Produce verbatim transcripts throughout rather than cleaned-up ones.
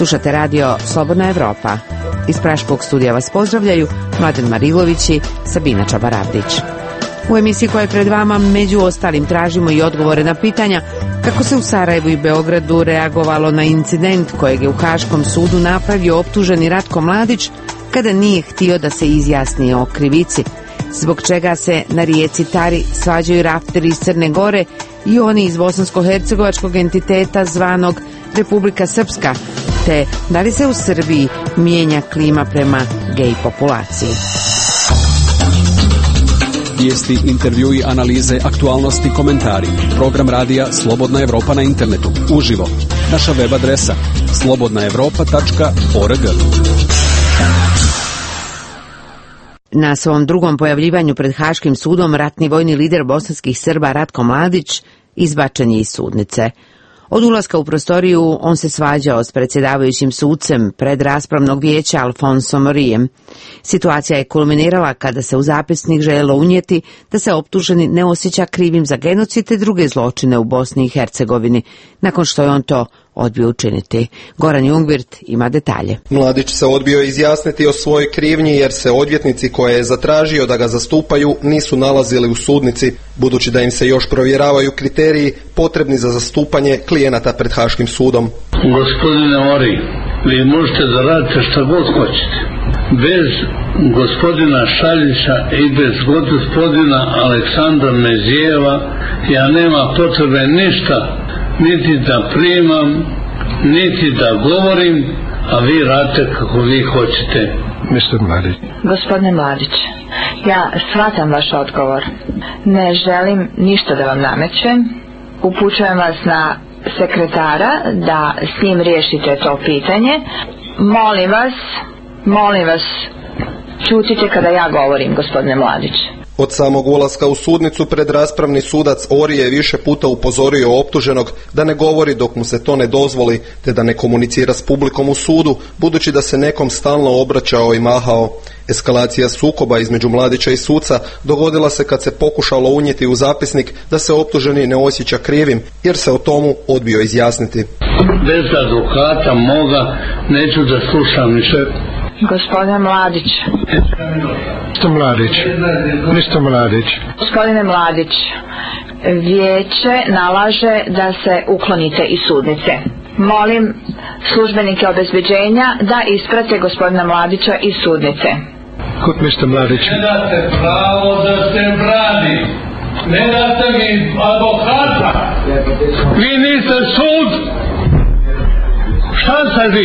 Slušate radio Slobodna Evropa. Iz Praškog studija vas pozdravljaju Mladen Marilović i Sabina Čabaravdić. U emisiji koja je pred vama među ostalim tražimo i odgovore na pitanja kako se u Sarajevu i Beogradu reagovalo na incident kojeg je u Haškom sudu napravio optuženi Ratko Mladić kada nije htio da se izjasni o krivici, zbog čega se na rijeci Tari svađaju rafteri iz Crne Gore i oni iz bosansko-hercegovačkog entiteta zvanog Republika Srpska, te da li se u Srbiji mijenja klima prema gej populaciji. Vijesti, intervjui, analize, aktualnosti, komentari. Program radija Slobodna Evropa na internetu, uživo. Naša web adresa slobodna evropa tačka org. Na svom drugom pojavljivanju pred Haškim sudom ratni vojni lider bosanskih Srba Ratko Mladić izbačen je iz sudnice. Od ulaska u prostoriju on se svađao s predsjedavajućim sucem pred raspravnog vijeća Alfonsom Morijem. Situacija je kulminirala kada se u zapisnik željelo unijeti da se optuženi ne osjeća krivim za genocid i druge zločine u Bosni i Hercegovini, nakon što je on to odbio učiniti. Goran Jungwirth ima detalje. Mladić se odbio izjasniti o svojoj krivnji jer se odvjetnici koje je zatražio da ga zastupaju nisu nalazili u sudnici, budući da im se još provjeravaju kriteriji potrebni za zastupanje klijenata pred Haškim sudom. Gospodine Ori, vi možete da radite šta god hoćete. Bez gospodina Šaljića i bez gospodina Aleksandra Mezijeva ja nema potrebe ništa niti da primam, niti da govorim, a vi radite kako vi hoćete. mister Mladić. Gospodine Mladić, ja shvatam vaš odgovor. Ne želim ništa da vam namećem. Upućujem vas na sekretara da s njim riješite to pitanje. Molim vas, molim vas, ćutite kada ja govorim, gospodine Mladić. Od samog ulaska u sudnicu pred raspravni sudac Ori je više puta upozorio optuženog da ne govori dok mu se to ne dozvoli, te da ne komunicira s publikom u sudu, budući da se nekom stalno obraćao i mahao. Eskalacija sukoba između Mladića i suca dogodila se kad se pokušalo unijeti u zapisnik da se optuženi ne osjeća krivim, jer se o tomu odbio izjasniti. Bez advokata moga neću da slušam ništa. Gospodine Mladić. mister Mladić. mister Mladić. Gospodine Mladić, vijeće nalaže da se uklonite iz sudnice. Molim službenike obezbeđenja da isprate gospodina Mladića iz sudnice. Kod mister Mladić. Ne date pravo da se brani. Ne date mi advokata. Vi niste sud. Šta sad vi?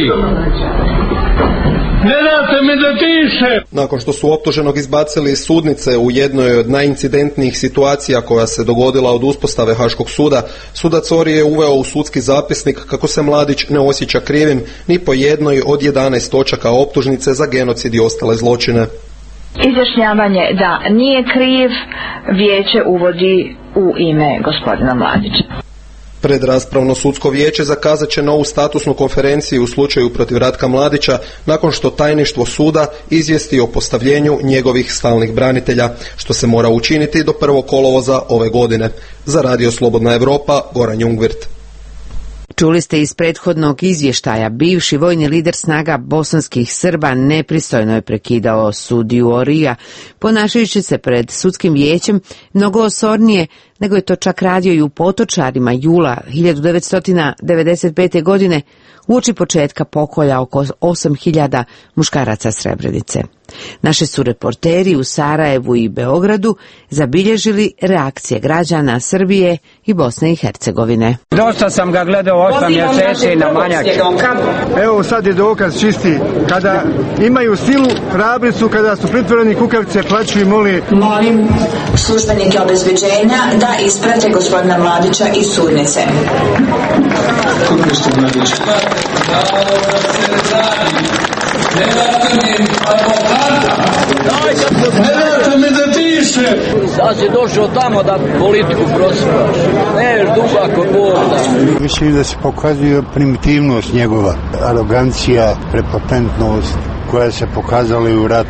Ne date mi da diše! Nakon što su optuženog izbacili iz sudnice u jednoj od najincidentnijih situacija koja se dogodila od uspostave Haškog suda, sudac Ori je uveo u sudski zapisnik kako se Mladić ne osjeća krivim ni po jednoj od jedanaest točaka optužnice za genocid i ostale zločine. Izjašnjavanje da nije kriv vijeće uvodi u ime gospodina Mladića. Predraspravno sudsko vijeće zakazat će novu statusnu konferenciju u slučaju protiv Ratka Mladića nakon što tajništvo suda izvijesti o postavljenju njegovih stalnih branitelja, što se mora učiniti do prvog kolovoza ove godine. Za Radio Slobodna Evropa, Goran Jungwirth. Čuli ste iz prethodnog izvještaja, bivši vojni lider snaga bosanskih Srba nepristojno je prekidao sudiju Orija, ponašajući se pred sudskim vijećem mnogo osornije nego je to čak radio i u Potočarima jula hiljadu devetsto devedeset pete. godine, uoči početka pokolja oko osam hiljada muškaraca Srebrenice. Naši su reporteri u Sarajevu i Beogradu zabilježili reakcije građana Srbije i Bosne i Hercegovine. Dosta sam ga gledao osam mjeseci na Manjači. Evo sad je dokaz čisti. Kada imaju silu, hrabri su, kada su pritvoreni kukavice, plaću i moli. Molim službenike obezbeđenja da isprate gospodina Mladića iz sudnice. Kod mister Mladić. Ne date mi advokata. Ne date mi da diše. Sad si došao tamo da politiku prosipaš. Ne, dubako Bog. Mislim da se pokazuje primitivnost njegova, arogancija, prepotentnost koja se pokazala i u ratu.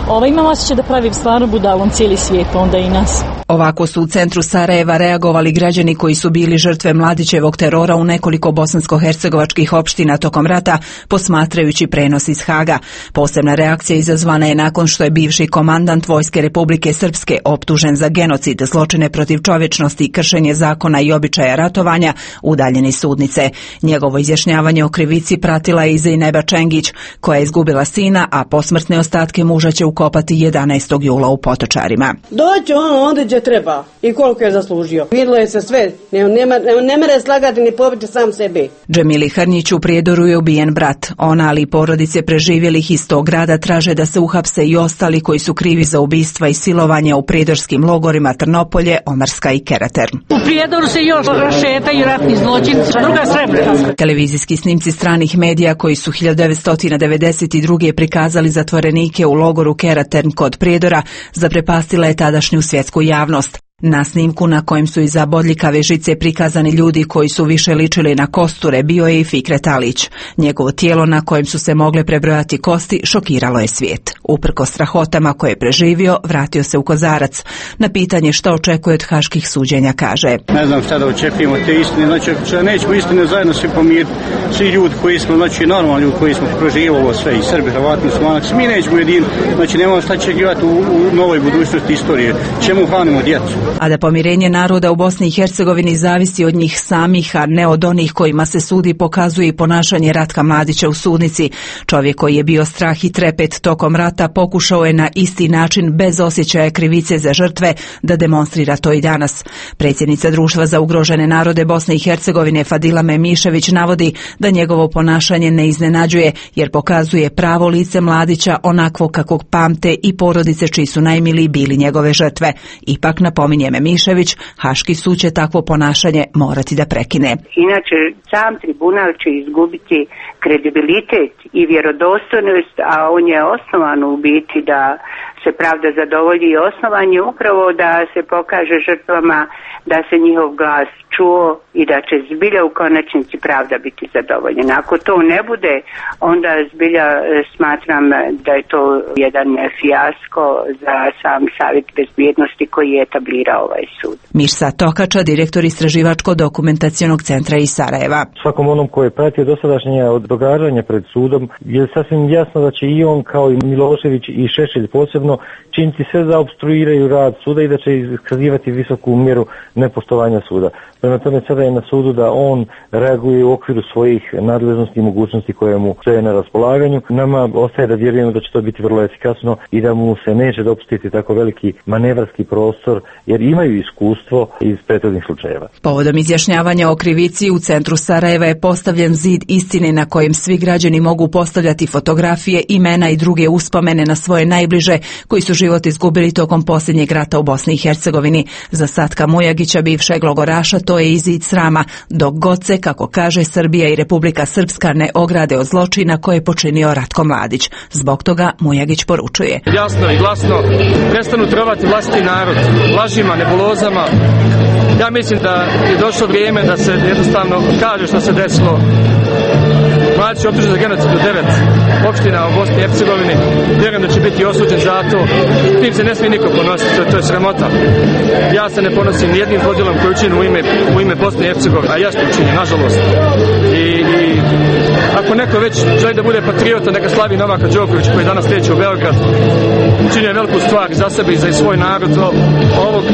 Ovaj, imam osjećaj da pravi stvarno budalom cijeli svijet, onda i nas. Ovako su u centru Sarajeva reagovali građani koji su bili žrtve Mladićevog terora u nekoliko bosansko-hercegovačkih opština tokom rata, posmatrajući prenos iz Haga. Posebna reakcija izazvana je nakon što je bivši komandant Vojske Republike Srpske optužen za genocid, zločine protiv čovječnosti i kršenje zakona i običaja ratovanja, udaljen iz sudnice. Njegovo izjašnjavanje o krivici pratila je i Zejneba Čengić, koja je izgubila sina, a posmrtne ostatke muža će ukopati jedanaestog jula u Potočarima. Doći ono onda gdje treba i koliko je zaslužio. Vidjelo je se sve, ne, nema, ne mere slagati ni pobiti sam sebe. Džemili Hrnić u Prijedoru je ubijen brat. Ona, ali i porodice preživjelih iz tog grada traže da se uhapse i ostali koji su krivi za ubistva i silovanja u prijedorskim logorima Trnopolje, Omarska i Kerater. U Prijedoru se još rašetaju ratni zločinci, druga Srebrenica. Televizijski snimci stranih medija koji su hiljadu devetsto devedeset druge prikazali zatvorenike u logoru Kerater kod Prijedora zaprepastila je tadašnju svjetsku javnost. Na snimku na kojem su iza bodljikave žice prikazani ljudi koji su više ličili na kosture bio je i Fikret Alić. Njegovo tijelo na kojem su se mogle prebrojati kosti šokiralo je svijet. Uprkos strahotama koje je preživio, vratio se u Kozarac. Na pitanje šta očekuje od haških suđenja kaže: Ne znam šta da očekujemo te istine, znači nećemo istine zajedno svi pomiriti, svi ljudi koji smo, znači normalni ljudi koji smo proživali ovo sve, i Srbi, Hrvati, Muslimani, mi nećemo jedini, znači nemamo šta očekivati u, u novoj budućnosti istorije, čemu hranimo djecu. A da pomirenje naroda u Bosni i Hercegovini zavisi od njih samih, a ne od onih kojima se sudi, pokazuje i ponašanje Ratka Mladića u sudnici. Čovjek koji je bio strah i trepet tokom rata pokušao je na isti način, bez osjećaja krivice za žrtve, da demonstrira to i danas. Predsjednica Društva za ugrožene narode Bosne i Hercegovine Fadila Memišević navodi da njegovo ponašanje ne iznenađuje, jer pokazuje pravo lice Mladića onakvo kakvog pamte i porodice čiji su najmiliji bili njegove žrtve. Ipak napominje Memišević, Haški sud će takvo ponašanje morati da prekine. Inače, sam tribunal će izgubiti kredibilitet i vjerodostojnost, a on je osnovan u biti da se pravda zadovolji, i osnovan je upravo da se pokaže žrtvama da se njihov glas čuo i da će zbilja u konačnici pravda biti zadovoljena. Ako to ne bude, onda zbilja smatram da je to jedan fijasko za sam Savjet bezbjednosti koji je etablirao ovaj sud. Mirsa Tokača, direktor Istraživačko-dokumentacionog centra iz Sarajeva. Svakom onom koji je pratio dosadašnje događanja pred sudom je sasvim jasno da će i on, kao i Milošević i Šešelj posebno, činiti sve da opstruiraju rad suda i da će iskazivati visoku mjeru nepoštovanja suda. Prema tome sada je na sudu da on reaguje u okviru svojih nadležnosti i mogućnosti koje mu stoje na raspolaganju. Nama ostaje da vjerujemo da će to biti vrlo efikasno i da mu se neće dopustiti tako veliki manevarski prostor, jer imaju iskustvo iz prethodnih slučajeva. Povodom izjašnjavanja o krivici u centru Sarajeva je postavljen zid istine na kojem svi građani mogu postavljati fotografije, imena i druge uspomene na svoje najbliže koji su život izgubili tokom posljednjeg rata u Bosni i Hercegovini. Za Satka Mujagića, bivšeg logoraša, to je i zid srama, dok god se, kako kaže, Srbija i Republika Srpska ne ograde od zločina koje je počinio Ratko Mladić. Zbog toga Mujagić poručuje: jasno i glasno prestanu trovati vlastiti narod lažima, nebulozama. Ja mislim da je došlo vrijeme da se jednostavno kaže što se desilo. Mladić je optužen za genocid u devet opština u Bosni i Hercegovini. Vjerujem da će biti osuđen za to. Tim se ne smije niko ponositi, to, to je sramota. Ja se ne ponosim nijednim zlodjelom koji učinjen u ime, u ime Bosne i Hercegovine, a ja što učinjen, nažalost. I, i ako neko već želi da bude patriota, neka slavi Novaka Đokovića koji danas liječe u Beograd. Učinio veliku stvar za sebe i za svoj narod. Ovog,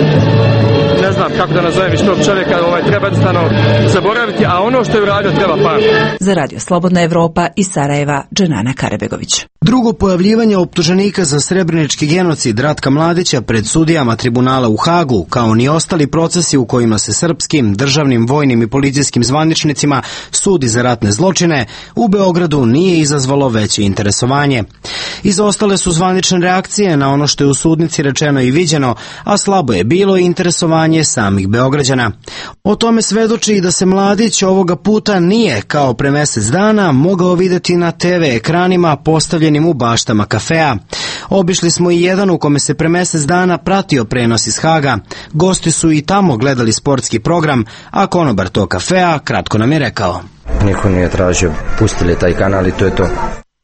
ne znam kako da nazovem iz tog čovjeka, ovaj, treba jednostavno zaboraviti, a ono što je uradio treba pamtiti. Za Radio Slobodna Evropa iz Sarajeva, Dženana Karebegović. Drugo pojavljivanje optuženika za srebrenički genocid Ratka Mladića pred sudijama tribunala u Hagu, kao ni ostali procesi u kojima se srpskim, državnim, vojnim i policijskim zvaničnicima sudi za ratne zločine, u Beogradu nije izazvalo veće interesovanje. Izostale su zvanične reakcije na ono što je u sudnici rečeno i viđeno, a slabo je bilo i interesovanje samih Beograđana. O tome svedoči i da se Mladić ovoga puta nije, kao pre mjesec dana, mogao vidjeti na te ve ekranima postavljenim u baštama kafea. Obišli smo i jedan u kome se pre mjesec dana pratio prenos iz Haga. Gosti su i tamo gledali sportski program, a konobar tog kafea kratko nam je rekao: niko nije tražio, pustili taj kanal i to je to.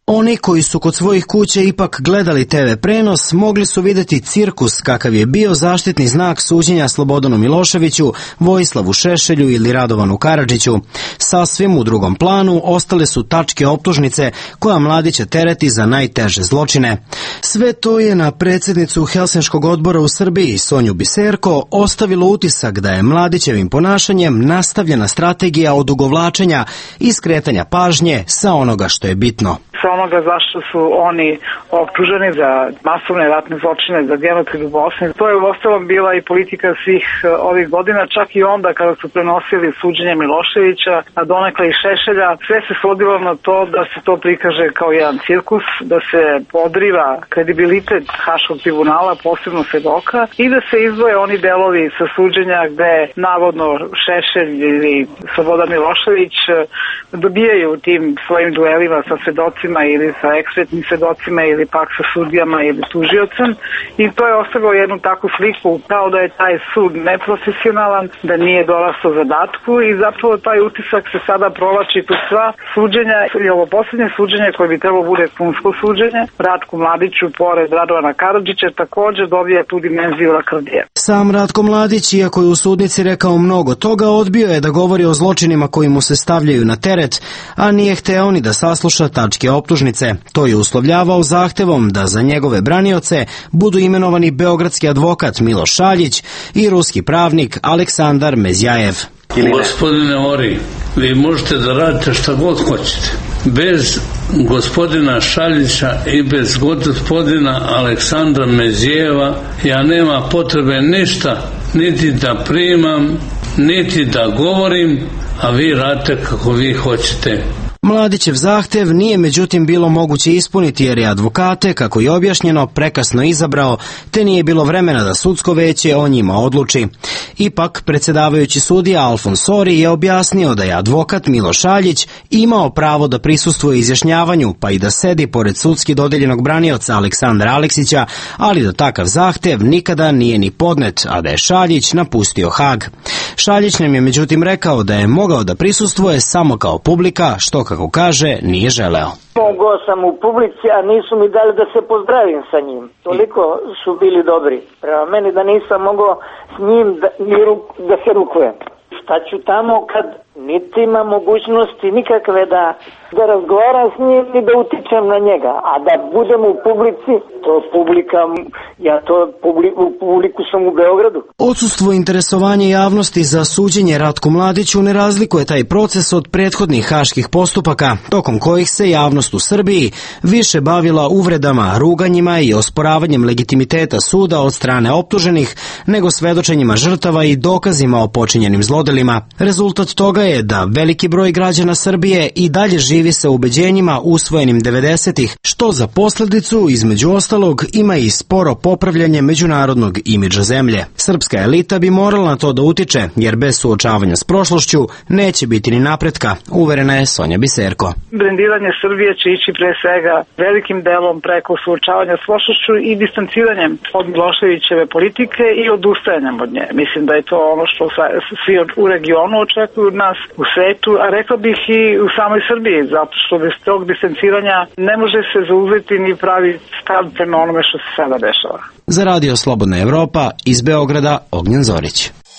Oni koji su kod svojih kuća ipak gledali te ve prenos mogli su vidjeti cirkus kakav je bio zaštitni znak suđenja Slobodanu Miloševiću, Vojislavu Šešelju ili Radovanu Karadžiću. Sasvim u drugom planu ostale su tačke optužnice koja Mladića tereti za najteže zločine. Sve to je na predsjednicu Helsinškog odbora u Srbiji, Sonju Biserko, ostavilo utisak da je Mladićevim ponašanjem nastavljena strategija odugovlačenja i skretanja pažnje sa onoga što je bitno. Sa onoga zašto su oni optuženi za masovne ratne zločine, za genocid u Bosni. To je uostalom bila i politika svih ovih godina, čak i onda kada su prenosili suđenje Miloševića, a donekle i Šešelja. Sve se svodilo na to da se to prikaže kao jedan cirkus, da se podriva kredibilitet Haškog tribunala, posebno svedoka, i da se izdvoje oni delovi sa suđenja gde navodno Šešelj ili Slobodan Milošević dobijaju tim svojim duelima sa svedocima ili sa ekspertnim svedocima ili pak sa sudijama ili tužiocem, i to je ostavilo jednu takvu sliku kao da je taj sud neprofesionalan, da nije dorastao zadatku, i zapravo taj utisak se sada provlači kroz sva suđenja, i ovo posljednje suđenje koje bi trebalo bude punsko suđenje Ratku Mladiću pored Radovana Karadžića također dobije tu dimenziju lakrdije. Sam Ratko Mladić, iako je u sudnici rekao mnogo toga, odbio je da govori o zločinima koji mu se stavljaju na teret, a nije hteo ni da sasluša tačke optužnice. To je uslovljavao zahtevom da za njegove branioce budu imenovani beogradski advokat Miloš Šaljić i ruski pravnik Aleksandar Mezjajev. Gospodine Ori, vi možete da radite šta god hoćete. Bez gospodina Šaljića i bez gospodina Aleksandra Mezijeva ja nema potrebe ništa, niti da primam, niti da govorim, a vi radite kako vi hoćete. Mladićev zahtev nije međutim bilo moguće ispuniti jer je advokate, kako je objašnjeno, prekasno izabrao, te nije bilo vremena da sudsko veće o njima odluči. Ipak, predsjedavajući sudija Alfons Sori je objasnio da je advokat Miloš Šaljić imao pravo da prisustvuje izjašnjavanju, pa i da sedi pored sudski dodeljenog branioca Aleksandra Aleksića, ali da takav zahtev nikada nije ni podnet, a da je Šaljić napustio Hag. Šaljić nam je međutim rekao da je mogao da prisustvuje samo kao publika, što, kako kaže, nije želeo. Mogao sam u publici, a nisu mi dali da se pozdravim sa njim. Toliko su bili dobri prema meni da nisam mogao s njim da, da se rukujem. Šta ću tamo kad niti ima mogućnosti nikakve da, da razgovaram s njim i da utičem na njega. A da budem u publici, to publika, ja to publi, u publiku sam u Beogradu. Odsustvo interesovanja javnosti za suđenje Ratku Mladiću ne razlikuje taj proces od prethodnih haških postupaka, tokom kojih se javnost u Srbiji više bavila uvredama, ruganjima i osporavanjem legitimiteta suda od strane optuženih, nego svedočenjima žrtava i dokazima o počinjenim zlodelima. Rezultat toga je da veliki broj građana Srbije i dalje živi sa ubeđenjima usvojenim devedesetih, što za posljedicu, između ostalog, ima i sporo popravljanje međunarodnog imidža zemlje. Srpska elita bi morala na to da utiče, jer bez suočavanja s prošlošću neće biti ni napretka, uverena je Sonja Biserko. Brendiranje Srbije će ići pre svega velikim delom preko suočavanja s prošlošću i distanciranjem od Miloševićeve politike i odustajanjem od nje. Mislim da je to ono što svi u regionu očekuju od nas, u svetu, a rekla bih i u samoj Srbiji, zato što bez tog distanciranja ne može se zauzeti ni pravi stav prema onome što se sada dešava. Za Radio Slobodna Evropa, iz Beograda, Ognjen Zorić.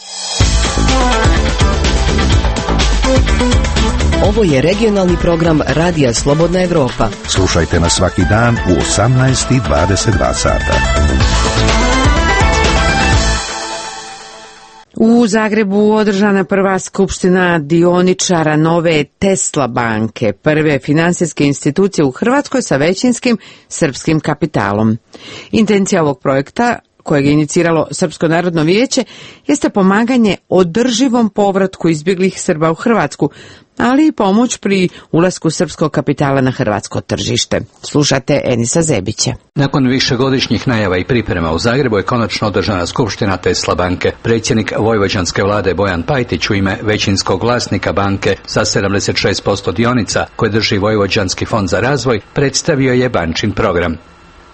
Ovo je regionalni program Radija Slobodna Evropa. Slušajte nas svaki dan u osamnaest i dvadeset dva sata. U Zagrebu održana prva skupština dioničara nove Tesla banke, prve finansijske institucije u Hrvatskoj sa većinskim srpskim kapitalom. Intencija ovog projekta, kojeg je iniciralo Srpsko narodno vijeće, jeste pomaganje održivom povratku izbjeglih Srba u Hrvatsku, ali i pomoć pri ulasku srpskog kapitala na hrvatsko tržište. Slušate Enisa Zebića. Nakon višegodišnjih najava i priprema u Zagrebu je konačno održana skupština Tesla banke. Predsjednik vojvođanske vlade Bojan Pajtić u ime većinskog vlasnika banke sa sedamdeset šest posto dionica koje drži Vojvođanski fond za razvoj predstavio je bančin program.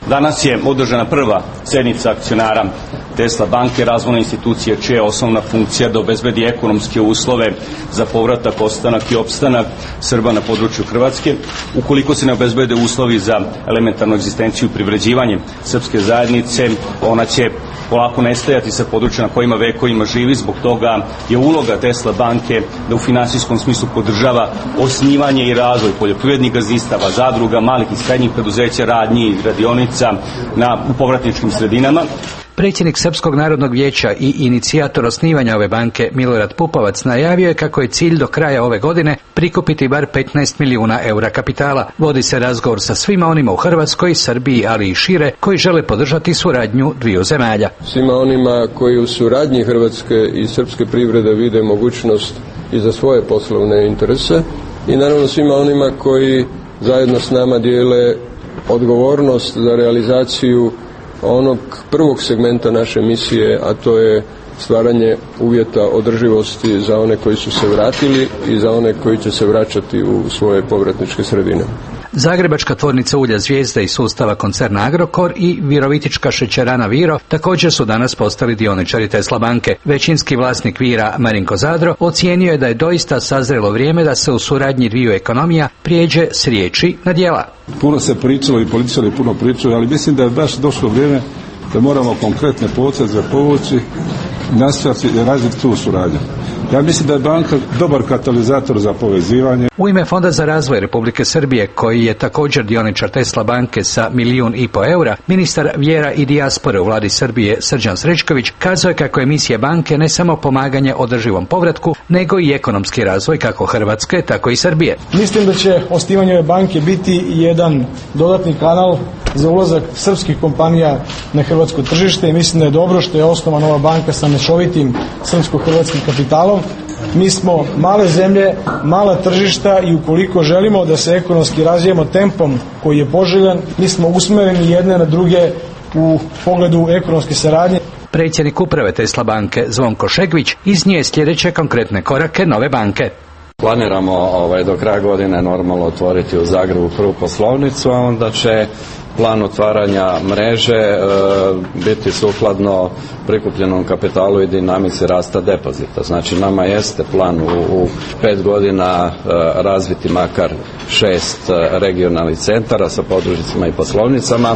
Danas je održana prva sjednica akcionara Tesla banke, razvojne institucije čija je osnovna funkcija da obezbedi ekonomske uslove za povratak, ostanak i opstanak Srba na području Hrvatske. Ukoliko se ne obezbede uslovi za elementarnu egzistenciju i privređivanje srpske zajednice, ona će polako nestajati sa područja na kojima vekovima živi. Zbog toga je uloga Tesla banke da u finansijskom smislu podržava osnivanje i razvoj poljoprivrednih gazdinstava, zadruga, malih i srednjih preduzeća, radnji i radionica na, u povratničkim sredinama. Predsjednik Srpskog narodnog vijeća i inicijator osnivanja ove banke Milorad Pupovac najavio je kako je cilj do kraja ove godine prikupiti bar petnaest milijuna eura kapitala. Vodi se razgovor sa svima onima u Hrvatskoj, Srbiji, ali i šire, koji žele podržati suradnju dviju zemalja. Svima onima koji u suradnji Hrvatske i srpske privrede vide mogućnost i za svoje poslovne interese i naravno svima onima koji zajedno s nama dijele odgovornost za realizaciju onog prvog segmenta naše misije, a to je stvaranje uvjeta održivosti za one koji su se vratili i za one koji će se vraćati u svoje povratničke sredine. Zagrebačka tvornica ulja Zvijezda i sustava koncerna Agrokor i virovitička šećerana Viro također su danas postali dioničari Tesla banke. Većinski vlasnik Vira, Marinko Zadro, ocijenio je da je doista sazrelo vrijeme da se u suradnji dviju ekonomija prijeđe s riječi na djela. Puno se pričalo i političari puno pričaju, ali mislim da je baš došlo vrijeme da moramo konkretne poteze povući, nastaviti i razviti tu suradnju. Ja mislim da je banka dobar katalizator za povezivanje. U ime Fonda za razvoj Republike Srbije, koji je također dioničar Tesla banke sa milijun i po eura, ministar vjera i dijaspore u vladi Srbije Srđan Srećković kazao je kako je misija banke ne samo pomaganje održivom povratku, nego i ekonomski razvoj kako Hrvatske, tako i Srbije. Mislim da će osnivanje ove banke biti jedan dodatni kanal za ulazak srpskih kompanija na hrvatsko tržište i mislim da je dobro što je osnovana ova banka sa mešovitim srpsko-hrvatskim kapitalom. Mi smo male zemlje, mala tržišta i ukoliko želimo da se ekonomski razvijemo tempom koji je poželjan, mi smo usmjereni jedne na druge u pogledu ekonomske saradnje. Predsjednik uprave Tesla banke Zvonko Šegvić iznio je sljedeće konkretne korake nove banke. Planiramo ovaj, do kraja godine normalno otvoriti u Zagrebu prvu poslovnicu, a onda će plan otvaranja mreže e, biti sukladno prikupljenom kapitalu i dinamici rasta depozita. Znači nama jeste plan u, u pet godina e, razviti makar šest e, regionalnih centara sa podružnicama i poslovnicama.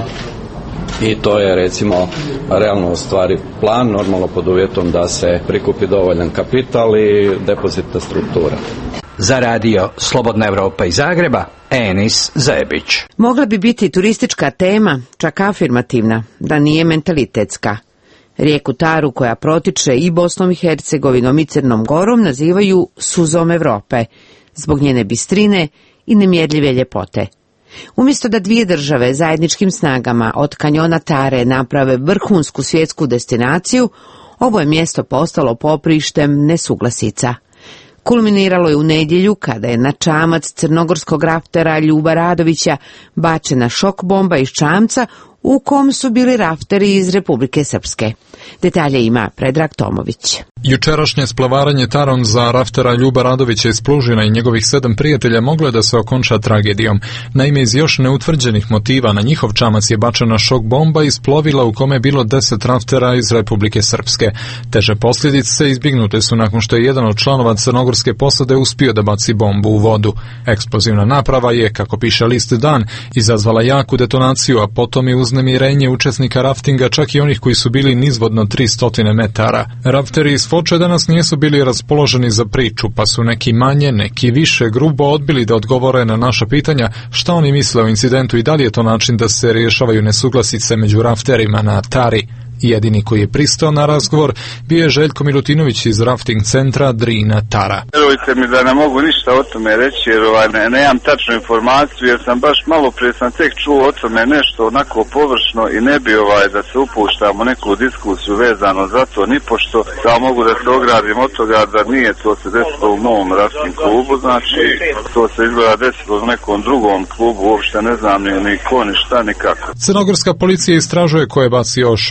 I to je recimo realno u stvari plan, normalno pod uvjetom da se prikupi dovoljan kapital i depozitna struktura. Za radio Slobodna Evropa iz Zagreba, Enis Zebić. Mogla bi biti turistička tema, čak afirmativna, da nije mentalitetska. Rijeku Taru, koja protiče i Bosnom i Hercegovinom i Crnom Gorom, nazivaju suzom Evrope, zbog njene bistrine i nemjerljive ljepote. Umjesto da dvije države zajedničkim snagama od kanjona Tare naprave vrhunsku svjetsku destinaciju, ovo je mjesto postalo poprištem nesuglasica. Kulminiralo je u nedjelju kada je na čamac crnogorskog raftera Ljuba Radovića bačena šok bomba iz čamca u kom su bili rafteri iz Republike Srpske. Detalje ima Predrag Tomović. Jučerašnje splavaranje Tarom za raftera Ljuba Radovića iz Plužina i njegovih sedam prijatelja moglo je da se okonča tragedijom. Naime, iz još neutvrđenih motiva na njihov čamac je bačena šok bomba iz plovila u kome je bilo deset raftera iz Republike Srpske. Teže posljedice izbjegnute su nakon što je jedan od članova crnogorske posade uspio da baci bombu u vodu. Eksplozivna naprava je, kako piše list Dan, izazvala jaku detonaciju, a potom je uznemirenje učesnika raftinga, čak i onih koji su bili nizvodno tristo metara. Rafteri iz Foče danas nisu bili raspoloženi za priču, pa su neki manje, neki više grubo odbili da odgovore na naša pitanja šta oni misle o incidentu i da li je to način da se rješavaju nesuglasice među rafterima na Tari. Jedini koji je pristao na razgovor bio je Željko Milutinović iz rafting centra Drina Tara. Vjerujte mi da ne mogu ništa o tome reći jer ovaj, ne, nemam tačnu informaciju jer sam baš malo prije sam tek čuo o tome nešto onako površno i ne bi ovaj, da se upuštamo neku diskusiju vezano za to ni pošto da mogu da se ogradim od toga da nije to se desilo u novom rafting klubu, znači to se izgleda desilo u nekom drugom klubu, uopšte ne znam ni, ni ko ni šta ni kako. Crnogorska policija istražuje ko je bacio šok bombu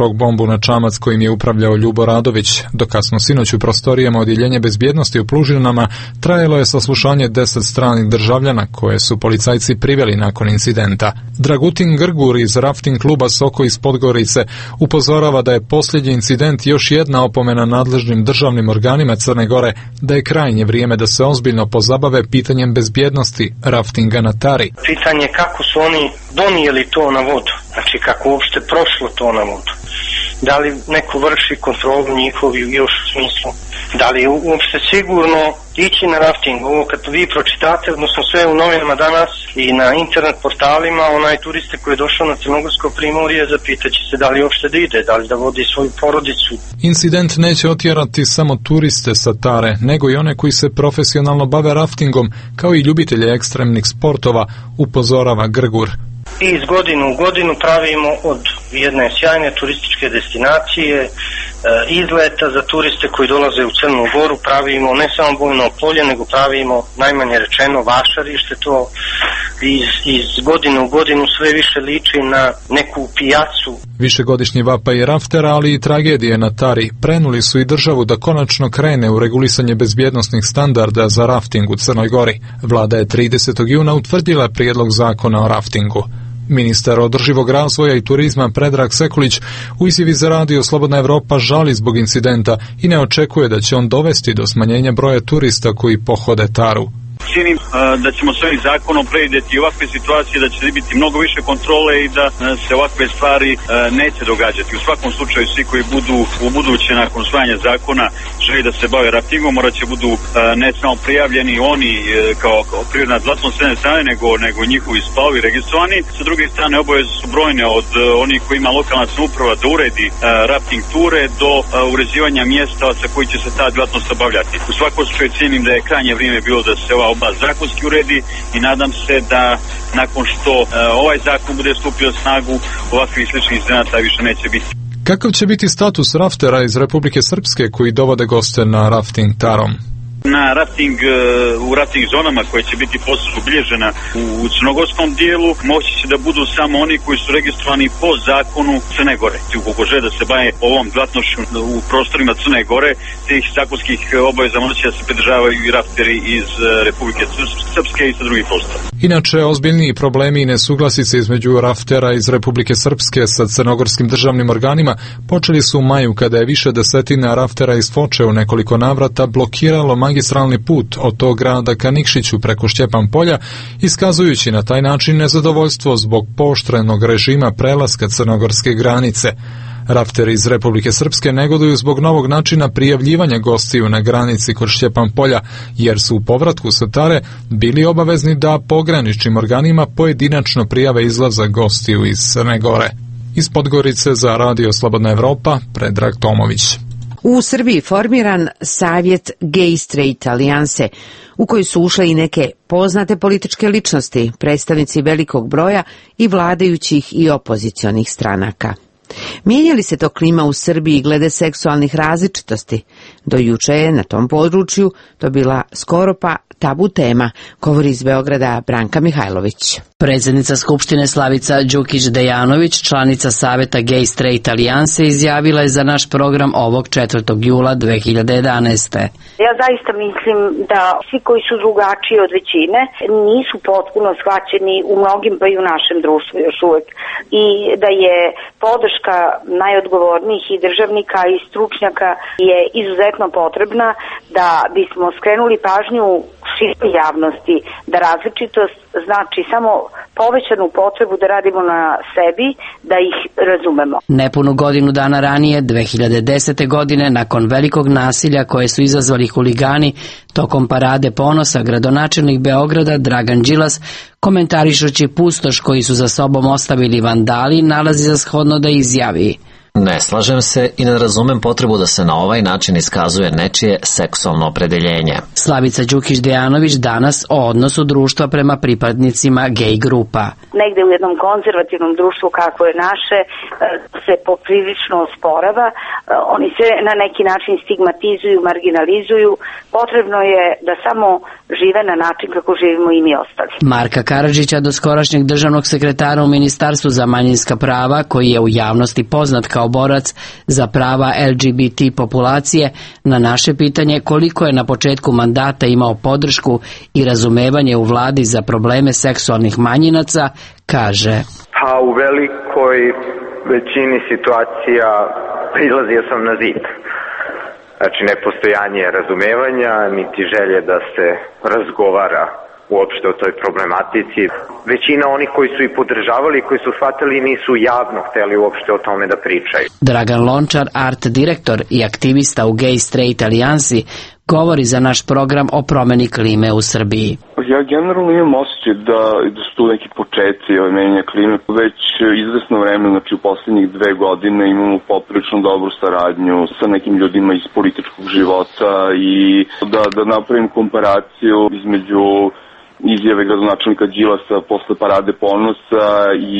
na čamac kojim je upravljao Ljubo Radović. Do kasno sinoć u prostorijama Odjeljenja bezbjednosti u Plužinama trajalo je saslušanje deset stranih državljana koje su policajci priveli nakon incidenta. Dragutin Grgur iz rafting kluba Soko iz Podgorice upozorava da je posljednji incident još jedna opomena nadležnim državnim organima Crne Gore da je krajnje vrijeme da se ozbiljno pozabave pitanjem bezbjednosti raftinga na Tari. Pitanje kako su oni donijeli to na vodu, znači kako uopšte prošlo to na vodu. Da li neko vrši kontrolu njihovi još u smislu, da li je uopšte sigurno ići na rafting. Ovo kad vi pročitate, odnosno sve u novinama danas i na internet portalima, onaj turiste koji je došao na Crnogorsko primorje zapitaće se da li uopšte da ide, da li da vodi svoju porodicu. Incident neće otjerati samo turiste sa Tare, nego i one koji se profesionalno bave raftingom, kao i ljubitelje ekstremnih sportova, upozorava Grgur. I iz godinu u godinu pravimo od jedne sjajne turističke destinacije, e, izleta za turiste koji dolaze u Crnu Goru, pravimo ne samo bojno polje, nego pravimo najmanje rečeno vašarište. To iz, iz godine u godinu sve više liči na neku pijacu. Višegodišnji vapaj raftera, ali i tragedije na Tari prenuli su i državu da konačno krene u regulisanje bezbjednosnih standarda za rafting u Crnoj Gori. Vlada je tridesetog juna utvrdila prijedlog zakona o raftingu. Ministar održivog razvoja i turizma Predrag Sekulić u izjavi za radio Slobodna Evropa žali zbog incidenta i ne očekuje da će on dovesti do smanjenja broja turista koji pohode Taru. Cijenim da ćemo s ovim zakonom predvidjeti ovakve situacije, da će biti mnogo više kontrole i da se ovakve stvari neće događati. U svakom slučaju svi koji budu u buduće nakon usvajanja zakona želi da se bave raftingom, morat će budu ne samo prijavljeni oni kao, kao prirodna djelatnost s jedne strane, nego, nego njihovi spalovi registrovani. Sa druge strane obaveze su brojne od onih koji ima lokalna samouprava da uredi rafting ture do uređivanja mjesta sa koji će se ta djelatnost obavljati. U svakom slučaju cijenim da je krajnje vrijeme bilo da se ova oblast zakonski uredi i nadam se da nakon što e, ovaj zakon bude stupio na snagu, ovakvih sličnih incidenata više neće biti. Kakav će biti status raftera iz Republike Srpske koji dovode goste na rafting Tarom? Na rafting, u rafting zonama koje će biti posebno obilježena u crnogorskom dijelu moći će da budu samo oni koji su registrovani po zakonu Crne Gore. Ukoliko žele da se bave ovom djelatnošću u prostorima Crne Gore, tih zakonskih obaveza moći da se pridržavaju i rafteri iz Republike Srpske i sa drugih prostora. Inače, ozbiljniji problemi i nesuglasice između raftera iz Republike Srpske sa crnogorskim državnim organima počeli su u maju kada je više desetina raftera iz Foče u nekoliko navrata blokiralo magistralni put od tog grada ka Nikšiću preko Šćepan polja, iskazujući na taj način nezadovoljstvo zbog pooštrenog režima prelaska crnogorske granice. Rafteri iz Republike Srpske negoduju zbog novog načina prijavljivanja gostiju na granici kod Šćepan polja, jer su u povratku sa Tare bili obavezni da pograničnim organima pojedinačno prijave izlazak gostiju iz Crne Gore. Iz Podgorice za radio Slobodna Evropa, Predrag Tomović. U Srbiji formiran savjet Gay Straight Alijanse, u koji su ušle i neke poznate političke ličnosti, predstavnici velikog broja i vladajućih i opozicionih stranaka. Mijenja li se to klima u Srbiji glede seksualnih različitosti? Do juče je na tom području to bila skoro pa tabu tema, govori iz Beograda Branka Mihajlović. Predsjednica Skupštine Slavica Đukić-Dejanović, članica Saveta Gay Straight Alijanse, izjavila je za naš program ovog četvrtog jula dve hiljade jedanaeste. Ja zaista mislim da svi koji su drugačiji od većine nisu potpuno shvaćeni u mnogim, pa i u našem društvu još uvek. I da je podrška najodgovornijih i državnika i stručnjaka je izuzetno potrebna da bismo skrenuli pažnju široj javnosti da različitost znači samo povećanu potrebu da radimo na sebi, da ih razumemo. Nepunu godinu dana ranije, dve hiljade desete. godine, nakon velikog nasilja koje su izazvali huligani tokom parade ponosa, gradonačelnik Beograda Dragan Đilas, komentarišući pustoš koji su za sobom ostavili vandali, nalazi za shodno da izjavi: Ne slažem se i ne razumem potrebu da se na ovaj način iskazuje nečije seksualno opredeljenje. Slavica Đukić-Dejanović danas o odnosu društva prema pripadnicima gej grupa. Negde u jednom konzervativnom društvu kako je naše se poprilično osporava, oni se na neki način stigmatizuju, marginalizuju. Potrebno je da samo žive na način kako živimo i mi ostali. Marka Karadžića, doskorašnjeg državnog sekretara u Ministarstvu za manjinska prava, koji je u javnosti poznat kao borac za prava L G B T populacije, na naše pitanje koliko je na početku mandata imao podršku i razumevanje u vladi za probleme seksualnih manjinaca, kaže: Pa u velikoj većini situacija prilazio sam na zid. Znači, nepostojanje razumevanja, niti želje da se razgovara uopšte o toj problematici. Većina onih koji su i podržavali, koji su shvatili, nisu javno hteli uopšte o tome da pričaju. Dragan Lončar, art direktor i aktivista u Gay Straight alijansi, govori za naš program o promeni klime u Srbiji. Ja generalno imam osjećaj da, da su tu neki početci menjanja klime. Već izvesno vreme, znači u poslednjih dve godine imamo poprilično dobru saradnju sa nekim ljudima iz političkog života i da, da napravim komparaciju između izjave gradonačelnika Đilasa posle Parade ponosa i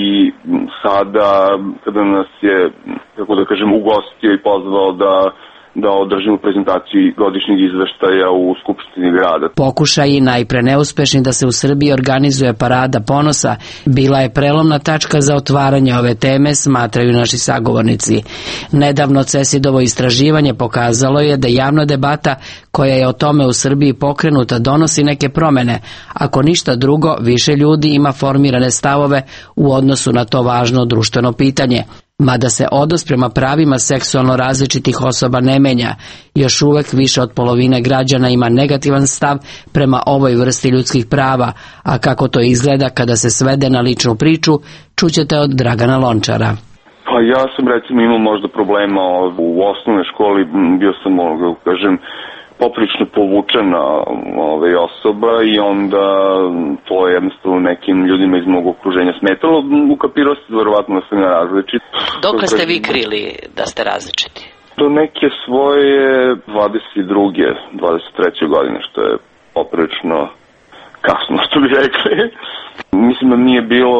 sada kada nas je, kako da kažem, ugostio i pozvao da da održimo prezentaciju godišnjeg izveštaja u Skupštini grada. Pokušaji, najpre neuspešni, da se u Srbiji organizuje Parada ponosa, bila je prelomna tačka za otvaranje ove teme, smatraju naši sagovornici. Nedavno Cesidovo istraživanje pokazalo je da javna debata koja je o tome u Srbiji pokrenuta donosi neke promene. Ako ništa drugo, više ljudi ima formirane stavove u odnosu na to važno društveno pitanje. Mada se odnos prema pravima seksualno različitih osoba ne menja, još uvek više od polovine građana ima negativan stav prema ovoj vrsti ljudskih prava, a kako to izgleda kada se svede na ličnu priču, čućete od Dragana Lončara. Pa ja sam recimo imao možda problema u osnovnoj školi, bio sam, kažem, poprično povučena ove, osoba i onda to je jednostavno nekim ljudima iz mog okruženja smetalo. Ukapirao se verovatno da sam ja različit. Dok ste vi krili da ste različiti? Do neke svoje dvadeset druge, dvadeset treće godine, što je poprično kasno, što bi rekli. Mislim da nije bilo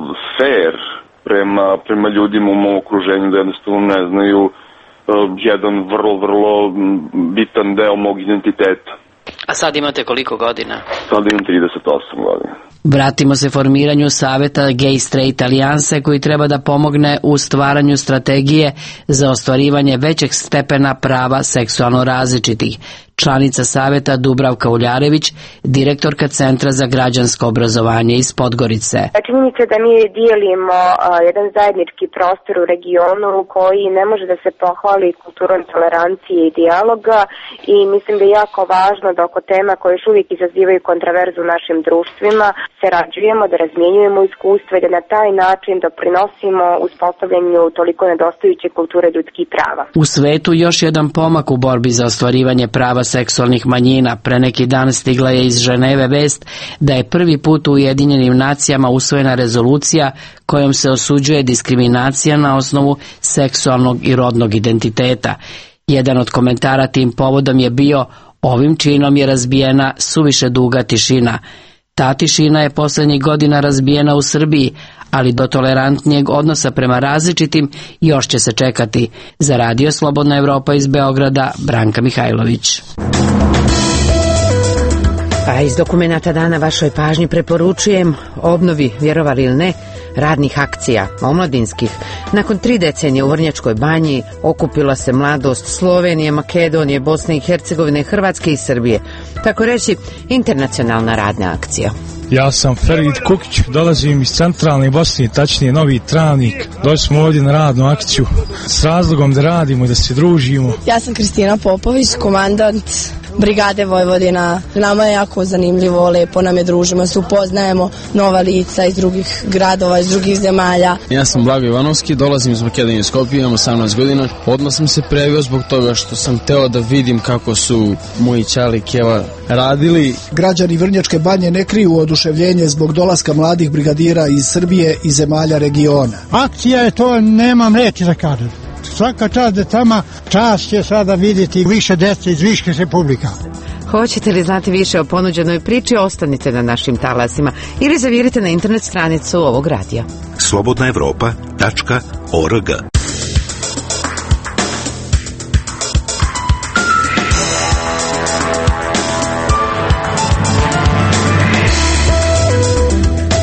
fair prema, prema ljudima u mom okruženju da jednostavno ne znaju jedan vrlo, vrlo bitan deo mog identiteta. A sad imate koliko godina? Sad imam trideset osam godina. Vratimo se formiranju saveta Gay Straight alijanse koji treba da pomogne u stvaranju strategije za ostvarivanje većeg stepena prava seksualno različitih. Članica saveta Dubravka Uljarević, direktorka Centra za građansko obrazovanje iz Podgorice. Činjenica da mi dijelimo a, jedan zajednički prostor u regionu koji ne može da se pohvali kulturom tolerancije i dijaloga i mislim da je jako važno da oko tema koje još uvijek izazivaju kontraverzu u našim društvima sarađujemo, da razmjenjujemo iskustva i da na taj način doprinosimo uspostavljanju toliko nedostajuće kulture ljudskih prava. U svetu još jedan pomak u borbi za ostvarivanje prava seksualnih manjina. Pre neki dan stigla je iz Ženeve vest da je prvi put u Ujedinjenim nacijama usvojena rezolucija kojom se osuđuje diskriminacija na osnovu seksualnog i rodnog identiteta. Jedan od komentara tim povodom je bio: ovim činom je razbijena suviše duga tišina. Ta tišina je poslednjih godina razbijena u Srbiji, ali do tolerantnijeg odnosa prema različitim još će se čekati. Za Radio Slobodna Evropa iz Beograda, Branka Mihajlović. A iz dokumenata dana vašoj pažnji preporučujem obnovi, vjerovali ili ne, radnih akcija omladinskih. Nakon tri decenije u Vrnjačkoj banji okupila se mladost Slovenije, Makedonije, Bosne i Hercegovine, Hrvatske i Srbije. Tako reći, internacionalna radna akcija. Ja sam Ferid Kukić, dolazim iz centralne Bosne, tačnije Novi Travnik. Došli smo ovdje na radnu akciju s razlogom da radimo i da se družimo. Ja sam Kristina Popović, komandant Brigade Vojvodina. Nama je jako zanimljivo, lepo nam je, družimo se, upoznajemo nova lica iz drugih gradova, iz drugih zemalja. Ja sam Blago Ivanovski, dolazim iz Makedonije, Skopje, imam osamnaest godina. Odmah sam se preveo zbog toga što sam teo da vidim kako su moji čali Keva radili. Građani Vrnjačke banje ne kriju oduševljenje zbog dolaska mladih brigadira iz Srbije i zemalja regiona. Akcija je to, nemam reći da kažem. Svaka čast da tamo, čast će sada vidjeti više dece iz viških republika. Hoćete li znati više o ponuđenoj priči, ostanite na našim talasima ili zavirite na internet stranicu ovog radija. slobodna evropa tačka org.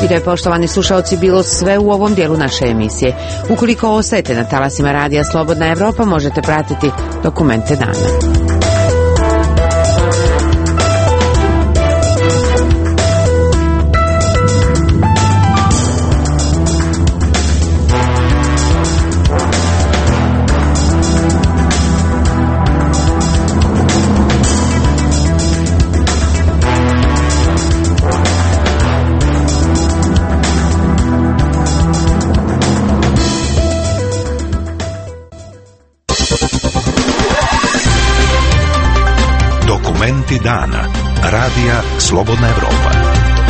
I to je, poštovani slušalci, bilo sve u ovom dijelu naše emisije. Ukoliko ostajete na talasima radija Slobodna Evropa, možete pratiti dokumente dana. Dokumenti dana. Radija Slobodna Evropa.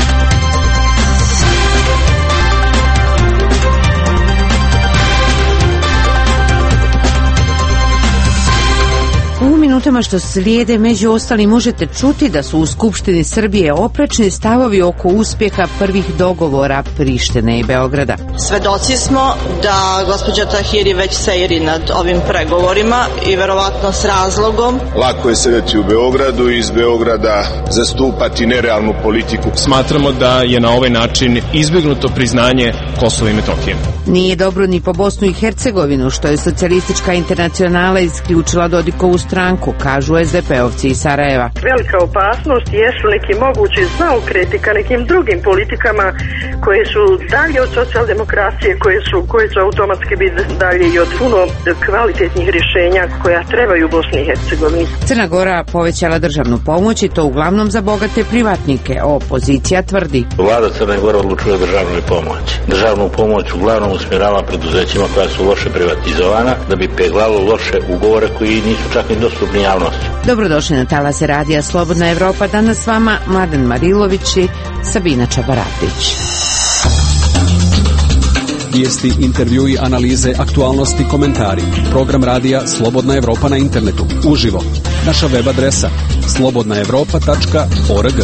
U minutama što slijede, među ostalim, možete čuti da su u Skupštini Srbije oprečni stavovi oko uspjeha prvih dogovora Prištine i Beograda. Svedoci smo da gospođa Tahiri već seiri nad ovim pregovorima i verovatno s razlogom. Lako je sedeti u Beogradu i iz Beograda zastupati nerealnu politiku. Smatramo da je na ovaj način izbjegnuto priznanje Kosova i Metohije. Nije dobro ni po Bosnu i Hercegovinu, što je Socijalistička internacionala isključila Dodikovu stranku, kažu es de pe-ovci iz Sarajeva. Velika opasnost jesu neki mogući zaokreti ka nekim drugim politikama koje su dalje od socijaldemokracije, koje su koje će automatski biti dalje i od puno kvalitetnih rješenja koja trebaju Bosni i Hercegovini. Crna Gora povećala državnu pomoć i to uglavnom za bogate privatnike, opozicija tvrdi. Vlada Crne Gore odlučuje državnu pomoć. Državnu pomoć uglavnom usmjerava preduzećima koja su loše privatizovana da bi peglalo loše ugovore koji nisu čak ni dostupni javnosti. Dobrodošli na talase radija Slobodna Evropa. Danas s vama Mladen Marilović i Sabina Čabaradić. Vijesti, intervjui, analize, aktualnosti, komentari. Program radija Slobodna Evropa na internetu. Uživo. Naša web adresa slobodna evropa tačka org.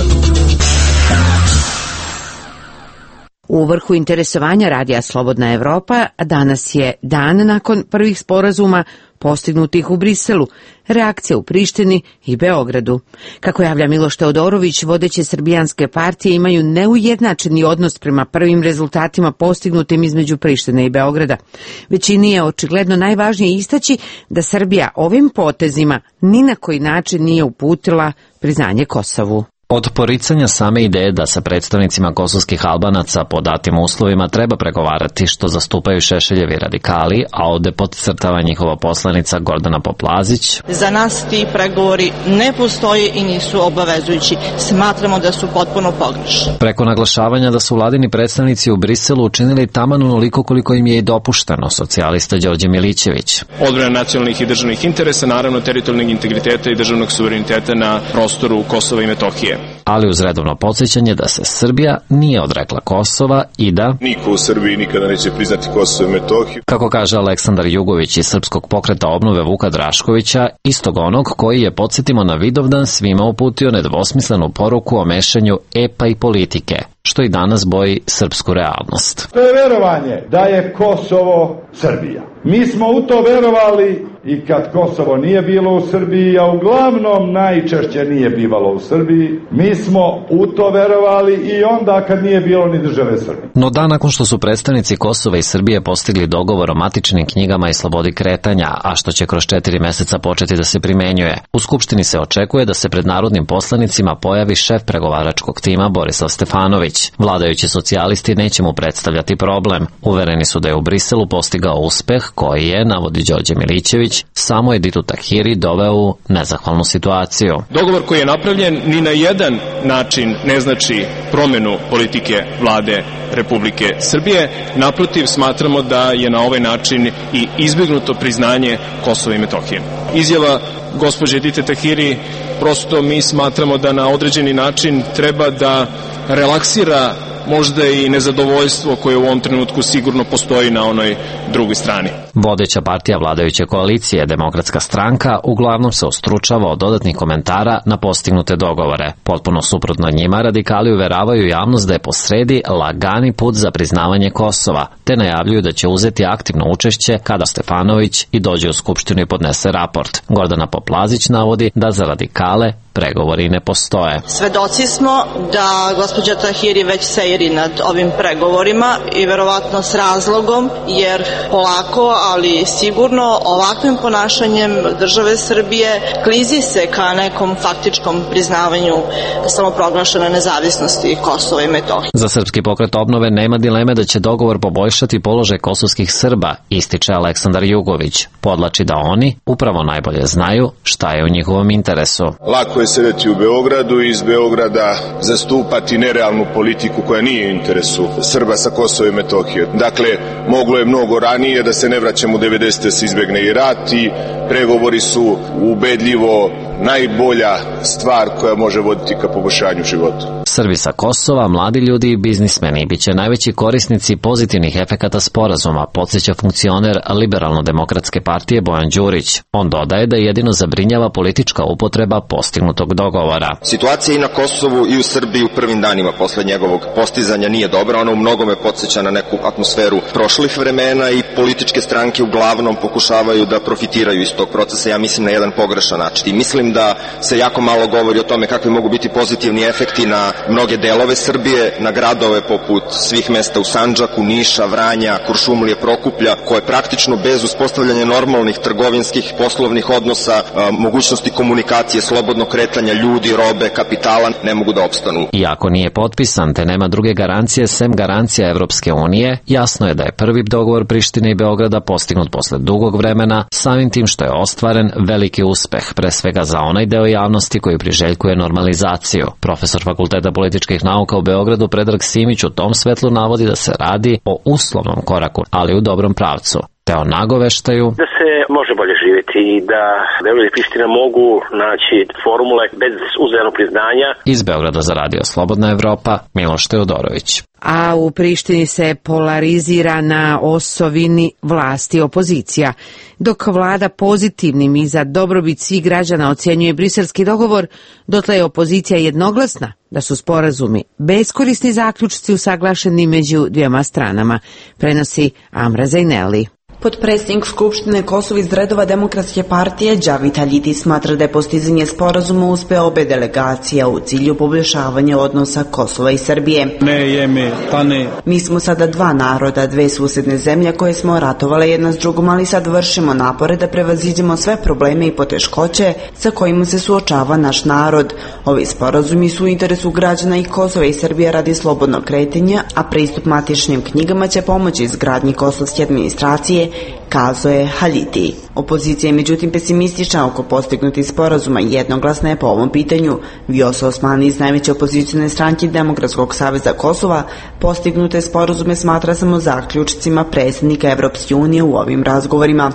U vrhu interesovanja radija Slobodna Evropa danas je dan nakon prvih sporazuma postignutih u Briselu, reakcija u Prištini i Beogradu. Kako javlja Miloš Teodorović, vodeće srbijanske partije imaju neujednačeni odnos prema prvim rezultatima postignutim između Prištine i Beograda. Većini je očigledno najvažnije istaći da Srbija ovim potezima ni na koji način nije uputila priznanje Kosovu. Od poricanja same ideje da sa predstavnicima kosovskih Albanaca po datim uslovima treba pregovarati što zastupaju Šešeljevi radikali, a ovde podcrtava njihova poslanica Gordana Poplazić. Za nas ti pregovori ne postoje i nisu obavezujući. Smatramo da su potpuno pogrešni. Preko naglašavanja da su vladini predstavnici u Briselu učinili taman onoliko koliko im je i dopušteno, socijalista Đorđe Milićević. Odbrana nacionalnih i državnih interesa, naravno teritorijalnog integriteta i državnog suvereniteta na prostoru Kosova i Metohije. Ali uz redovno podsjećanje da se Srbija nije odrekla Kosova i da niko u Srbiji nikada neće priznati Kosovo i Metohiju. Kako kaže Aleksandar Jugović iz Srpskog pokreta obnove Vuka Draškovića, istog onog koji je, podsjetimo na Vidovdan, svima uputio nedvosmislenu poruku o mešanju epa i politike, što i danas boji srpsku realnost. To je verovanje da je Kosovo Srbija. Mi smo u to verovali i kad Kosovo nije bilo u Srbiji, a uglavnom najčešće nije bivalo u Srbiji, mi smo u to verovali i onda kad nije bilo ni države Srbije. No dan nakon što su predstavnici Kosova i Srbije postigli dogovor o matičnim knjigama i slobodi kretanja, a što će kroz četiri meseca početi da se primenjuje, u Skupštini se očekuje da se pred narodnim poslanicima pojavi šef pregovaračkog tima Borislav Stefanović. Vladajući socijalisti neće mu predstavljati problem. Uvereni su da je u Briselu postigao uspeh koji je, navodi Đorđe Milićević, samo Editu Tahiri doveo u nezahvalnu situaciju. Dogovor koji je napravljen ni na jedan način ne znači promjenu politike vlade Republike Srbije. Naprotiv, smatramo da je na ovaj način i izbjegnuto priznanje Kosova i Metohije. Izjava gospođe Edite Tahiri, prosto mi smatramo da na određeni način treba da relaksira možda i nezadovoljstvo koje u ovom trenutku sigurno postoji na onoj drugoj strani. Vodeća partija vladajuće koalicije, Demokratska stranka, uglavnom se ostručava od dodatnih komentara na postignute dogovore. Potpuno suprotno njima, radikali uveravaju javnost da je posredi lagani put za priznavanje Kosova, te najavljuju da će uzeti aktivno učešće kada Stefanović i dođe u Skupštinu i podnese raport. Gordana Poplazić navodi da za radikale pregovori ne postoje. Svedoci smo da gospođa Tahiri već sejri nad ovim pregovorima i verovatno s razlogom, jer polako, ali sigurno ovakvim ponašanjem države Srbije klizi se ka nekom faktičkom priznavanju samoproglašene nezavisnosti Kosova i Metohije. Za Srpski pokret obnove nema dileme da će dogovor poboljšati položaj kosovskih Srba, ističe Aleksandar Jugović. Podlači da oni upravo najbolje znaju šta je u njihovom interesu. Lako je sedeti u Beogradu i iz Beograda zastupati nerealnu politiku koja nije u interesu Srba sa Kosova i Metohije. Dakle, moglo je mnogo ranije, da se ne vraćamo u devedesete se izbegne i rat, i pregovori su ubedljivo najbolja stvar koja može voditi ka poboljšanju života. Srbi sa Kosova, mladi ljudi i biznismeni biće najveći korisnici pozitivnih efekata sporazuma, podsjeća funkcioner Liberalno-demokratske partije Bojan Đurić. On dodaje da jedino zabrinjava politička upotreba postignutog dogovora. Situacija i na Kosovu i u Srbiji u prvim danima posle njegovog postizanja nije dobra. Ona u mnogome podsjeća na neku atmosferu prošlih vremena i političke stranke uglavnom pokušavaju da profitiraju iz tog procesa, ja mislim, na jedan pogrešan način. I mislim da se jako malo govori o tome kakvi mogu biti pozitivni efekti na mnoge delove Srbije, na gradove poput svih mesta u Sandžaku, Niša, Vranja, Kuršumlije, Prokuplja, koje praktično bez uspostavljanja normalnih trgovinskih, poslovnih odnosa, mogućnosti komunikacije, slobodnog kretanja ljudi, robe, kapitala ne mogu da opstanu. Iako nije potpisan te nema druge garancije sem garancija Evropske unije, jasno je da je prvi dogovor Prištine i Beograda postignut posle dugog vremena, samim tim što je ostvaren veliki uspeh, pre svega za onaj deo javnosti koji priželjkuje normalizaciju. Profesor Fakulteta političkih nauka u Beogradu Predrag Simić u tom svetlu navodi da se radi o uslovnom koraku, ali u dobrom pravcu. Te o nagoveštaju da se može bolje živjeti i da Beograd i Priština mogu naći formule bez uzajamnog priznanja. Iz Beograda za radio Slobodna Evropa, Miloš Teodorović. A u Prištini se polarizira na osovini vlasti opozicija. Dok vlada pozitivnim i za dobrobit svih građana ocjenjuje briselski dogovor, dotle je opozicija jednoglasna da su sporazumi beskorisni zaključci usaglašeni među dvijema stranama, prenosi Amra Zajneli. Potpredsjednik Skupštine Kosova iz redova Demokratske partije Džavit Haljiti smatra da je postizanje sporazuma uspeo obe delegacije u cilju poboljšavanja odnosa Kosova i Srbije. Ne jeme, pa ne. Mi smo sada dva naroda, dve susedne zemlje koje smo ratovale jedna s drugom, ali sad vršimo napore da prevaziđemo sve probleme i poteškoće sa kojima se suočava naš narod. Ovi sporazumi su u interesu građana i Kosova i Srbije radi slobodnog kretanja, a pristup matičnim knjigama će pomoći izgradnji kosovske administracije, kazao je Haljiti. Opozicija je međutim pesimistična oko postignutih sporazuma i jednoglasna je po ovom pitanju. Vjosa Osmani iz najveće opozicijne stranke Demokratskog saveza Kosova postignute sporazume smatra samo zaključcima predsjednika Evropske unije u ovim razgovorima.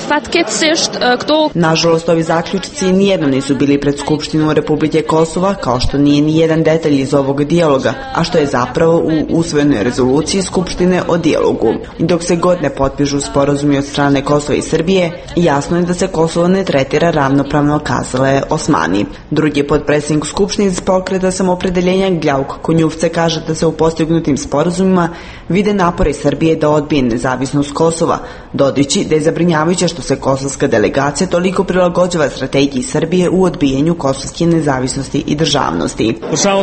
Nažalost, ovi zaključci nijednom nisu bili pred Skupštinu Republike Kosova, kao što nije ni jedan detalj iz ovog dijaloga, a što je zapravo u usvojenoj rezoluciji Skupštine o dijalogu. I dok se god ne potpišu sporazumi od strane Kosova i Srbije, jasno je da se Kosovo ne tretira ravnopravno, kazala je Osmani. Drugi potpredsjednik Skupštine iz pokreta Samoopredeljenja Gljauk Konjuvce kaže da se u postignutim sporazumima vide napore Srbije da odbije nezavisnost Kosova, dodajući da je zabrinjavajuće što se kosovska delegacija toliko prilagođava strategiji Srbije u odbijanju kosovske nezavisnosti i državnosti.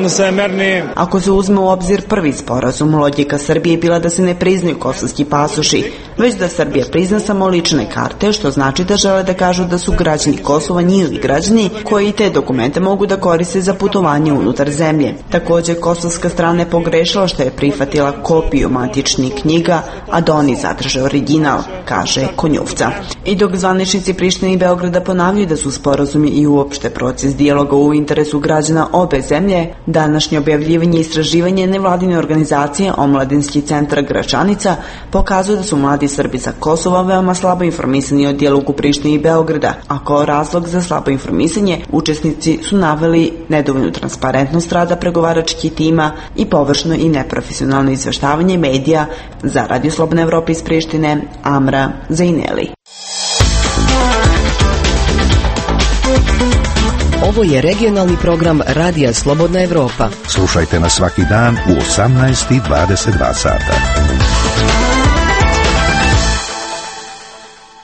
Ako se uzme u obzir prvi sporazum, logika Srbije je bila da se ne priznaju kosovski pasoši, već da Srbija prizna samo lične karte, što znači da žele da kažu da su građani Kosova njihovi građani koji te dokumente mogu da koriste za putovanje unutar zemlje. Također, kosovska strana je pogrešila što je prihvatila kopiju matičnih knjiga, a da oni zadrže original, kaže Konjuvca. I dok zvaničnici Prištine i Beograda ponavljaju da su sporazumi i uopšte proces dijaloga u interesu građana obe zemlje, današnje objavljivanje i istraživanje nevladine organizacije Omladinski centar Gračanica pokazuje da su mladi Srbi sa Kosova veoma slabo informisani o dijalogu Prištine i Beograda, a kao razlog za slabo informisanje učesnici su naveli nedovoljnu transparentnost rada pregovaračkih tima i površno i neprofesionalno izveštavanje medija. Za Radio Slobodna Evropa iz Prištine, Amra Zajneli. Ovo je regionalni program Radija Slobodna Evropa. Slušajte nas svaki dan u osamnaest i dvadeset dva sata.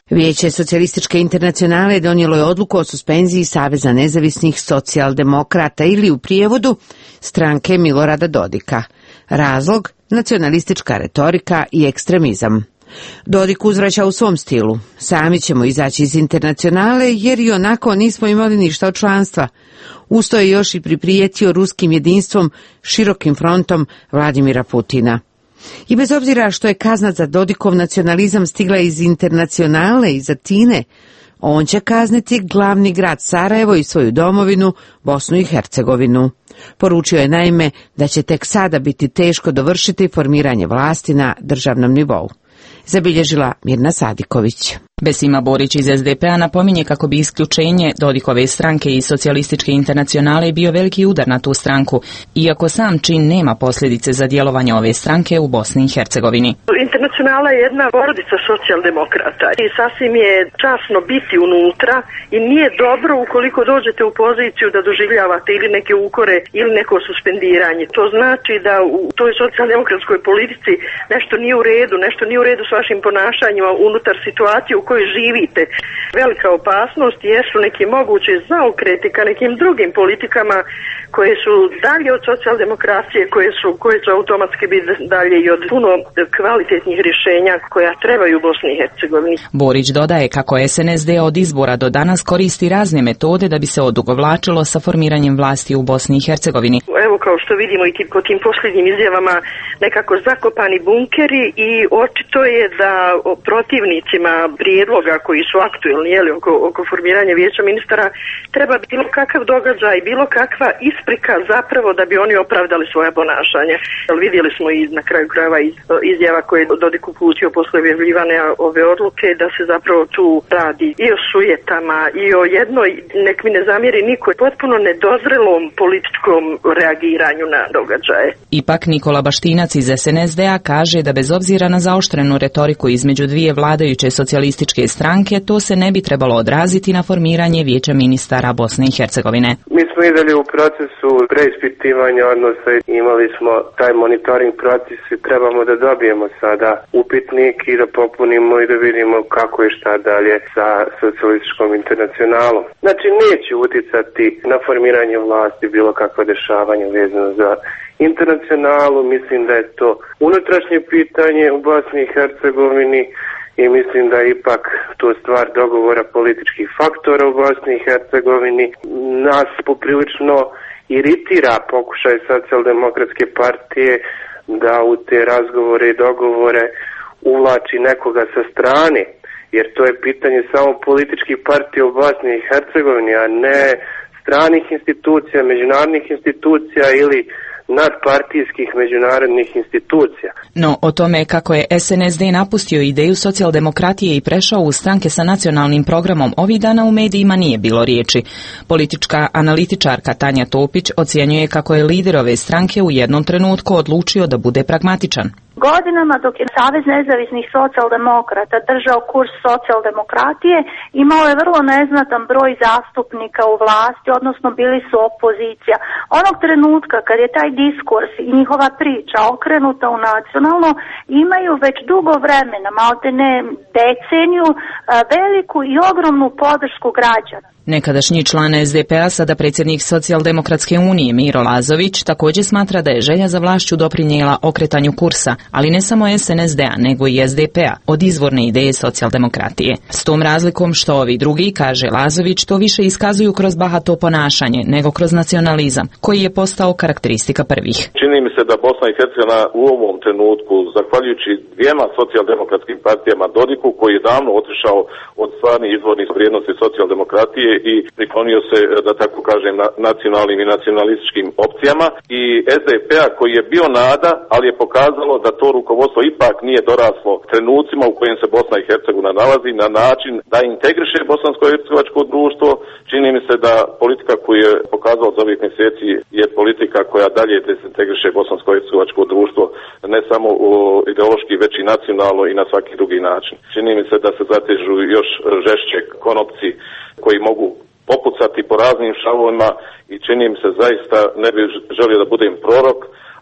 Vijeće Socijalističke internacionale donijelo je odluku o suspenziji Saveza nezavisnih socijaldemokrata ili u prijevodu stranke Milorada Dodika. Razlog – nacionalistička retorika i ekstremizam. Dodik uzvraća u svom stilu. Sami ćemo izaći iz internacionale jer i onako nismo imali ništa od članstva. Usto je još i priprijetio ruskim jedinstvom širokim frontom Vladimira Putina. I bez obzira što je kazna za Dodikov nacionalizam stigla iz internacionale, iz Atine, on će kazniti glavni grad Sarajevo i svoju domovinu, Bosnu i Hercegovinu. Poručio je naime da će tek sada biti teško dovršiti formiranje vlasti na državnom nivou. Zabilježila Mirna Sadiković. Besima Borić iz es de pe a napominje kako bi isključenje Dodikove stranke i Socijalističke internacionale bio veliki udar na tu stranku, iako sam čin nema posljedice za djelovanje ove stranke u Bosni i Hercegovini. Internacionala je jedna porodica socijaldemokrata i sasvim je časno biti unutra i nije dobro ukoliko dođete u poziciju da doživljavate ili neke ukore ili neko suspendiranje. To znači da u toj socijaldemokratskoj politici nešto nije u redu, nešto nije u redu s vašim ponašanjima unutar situacije u kojoj živite. Velika opasnost jesu neki mogući zaokreti ka nekim drugim politikama koje su dalje od socijaldemokracije, koje su, koje će automatski biti dalje i od puno kvalitetnih rješenja koja trebaju u Bosni i Hercegovini. Borić dodaje kako es en es de od izbora do danas koristi razne metode da bi se odugovlačilo sa formiranjem vlasti u Bosni i Hercegovini. Evo kao što vidimo i po tim posljednjim izjavama nekako zakopani bunkeri i očito je da protivnicima prijedloga koji su aktuelni jeli, oko, oko formiranja vijeća ministara treba bilo kakav događaj, bilo kakva isprika zapravo da bi oni opravdali svoje ponašanje. Vidjeli smo i na kraju krajeva izjava koje je Dodik uputio posle objavljivanja ove odluke da se zapravo tu radi i o sujetama i o jednoj, nek mi ne zamjeri niko, potpuno nedozrelom političkom reagiranju na događaje. Ipak Nikola Baštinac iz es en es de a kaže da bez obzira na zaoštrenu retoriku između dvije vladajuće socijalističke stranke, to se ne bi trebalo odraziti na formiranje vijeća ministara Bosne i Hercegovine. Mi smo i dalje u procesu preispitivanja odnosa, imali smo taj monitoring proces i trebamo da dobijemo sada upitnik i da popunimo i da vidimo kako i šta dalje sa socijalističkom internacionalom. Znači neće uticati na formiranje vlasti bilo kakva dešavanja vezano za internacionalu, mislim da je to unutrašnje pitanje u Bosni i Hercegovini i mislim da je ipak to stvar dogovora političkih faktora u Bosni i Hercegovini. Nas poprilično iritira pokušaj socijaldemokratske partije da u te razgovore i dogovore uvlači nekoga sa strane, jer to je pitanje samo političkih partija u Bosni i Hercegovini, a ne stranih institucija, međunarodnih institucija ili nadpartijskih međunarodnih institucija. No, o tome kako je es en es de napustio ideju socijaldemokratije i prešao u stranke sa nacionalnim programom ovih dana u medijima nije bilo riječi. Politička analitičarka Tanja Topić ocjenjuje kako je lider ove stranke u jednom trenutku odlučio da bude pragmatičan. Godinama dok je Savez nezavisnih socijaldemokrata držao kurs socijaldemokratije, imao je vrlo neznatan broj zastupnika u vlasti, odnosno bili su opozicija. Onog trenutka kad je taj diskurs i njihova priča okrenuta u nacionalno, imaju već dugo vremena, maltene deceniju, veliku i ogromnu podršku građana. Nekadašnji član es de pe a, sada predsjednik Socijaldemokratske unije Miro Lazović, također smatra da je želja za vlašću doprinijela okretanju kursa, ali ne samo es en es de a, nego i es de pe a, od izvorne ideje socijaldemokratije. S tom razlikom što ovi drugi, kaže Lazović, to više iskazuju kroz bahato ponašanje, nego kroz nacionalizam, koji je postao karakteristika prvih. Čini mi se da Bosna i Hercegovina u ovom trenutku, zahvaljujući dvijema socijaldemokratskim partijama, Dodiku, koji je davno otišao od stvarnih izvornih vrijednosti socijaldemokratije i priklonio se, da tako kažem, na nacionalnim i nacionalističkim opcijama, i es de pe a koji je bio nada, ali je pokazalo da to rukovodstvo ipak nije doraslo trenucima u kojim se Bosna i Hercegovina nalazi na način da integriše bosansko-hercegovačko društvo. Čini mi se da politika koju je pokazala za ovih mjeseci je politika koja dalje desintegriše bosansko-hercegovačko društvo, ne samo ideološki, već i nacionalno i na svaki drugi način. Čini mi se da se zatežu još žešće konopci koji mogu popucati po raznim šavovima i čini mi se, zaista ne bih želio da budem prorok,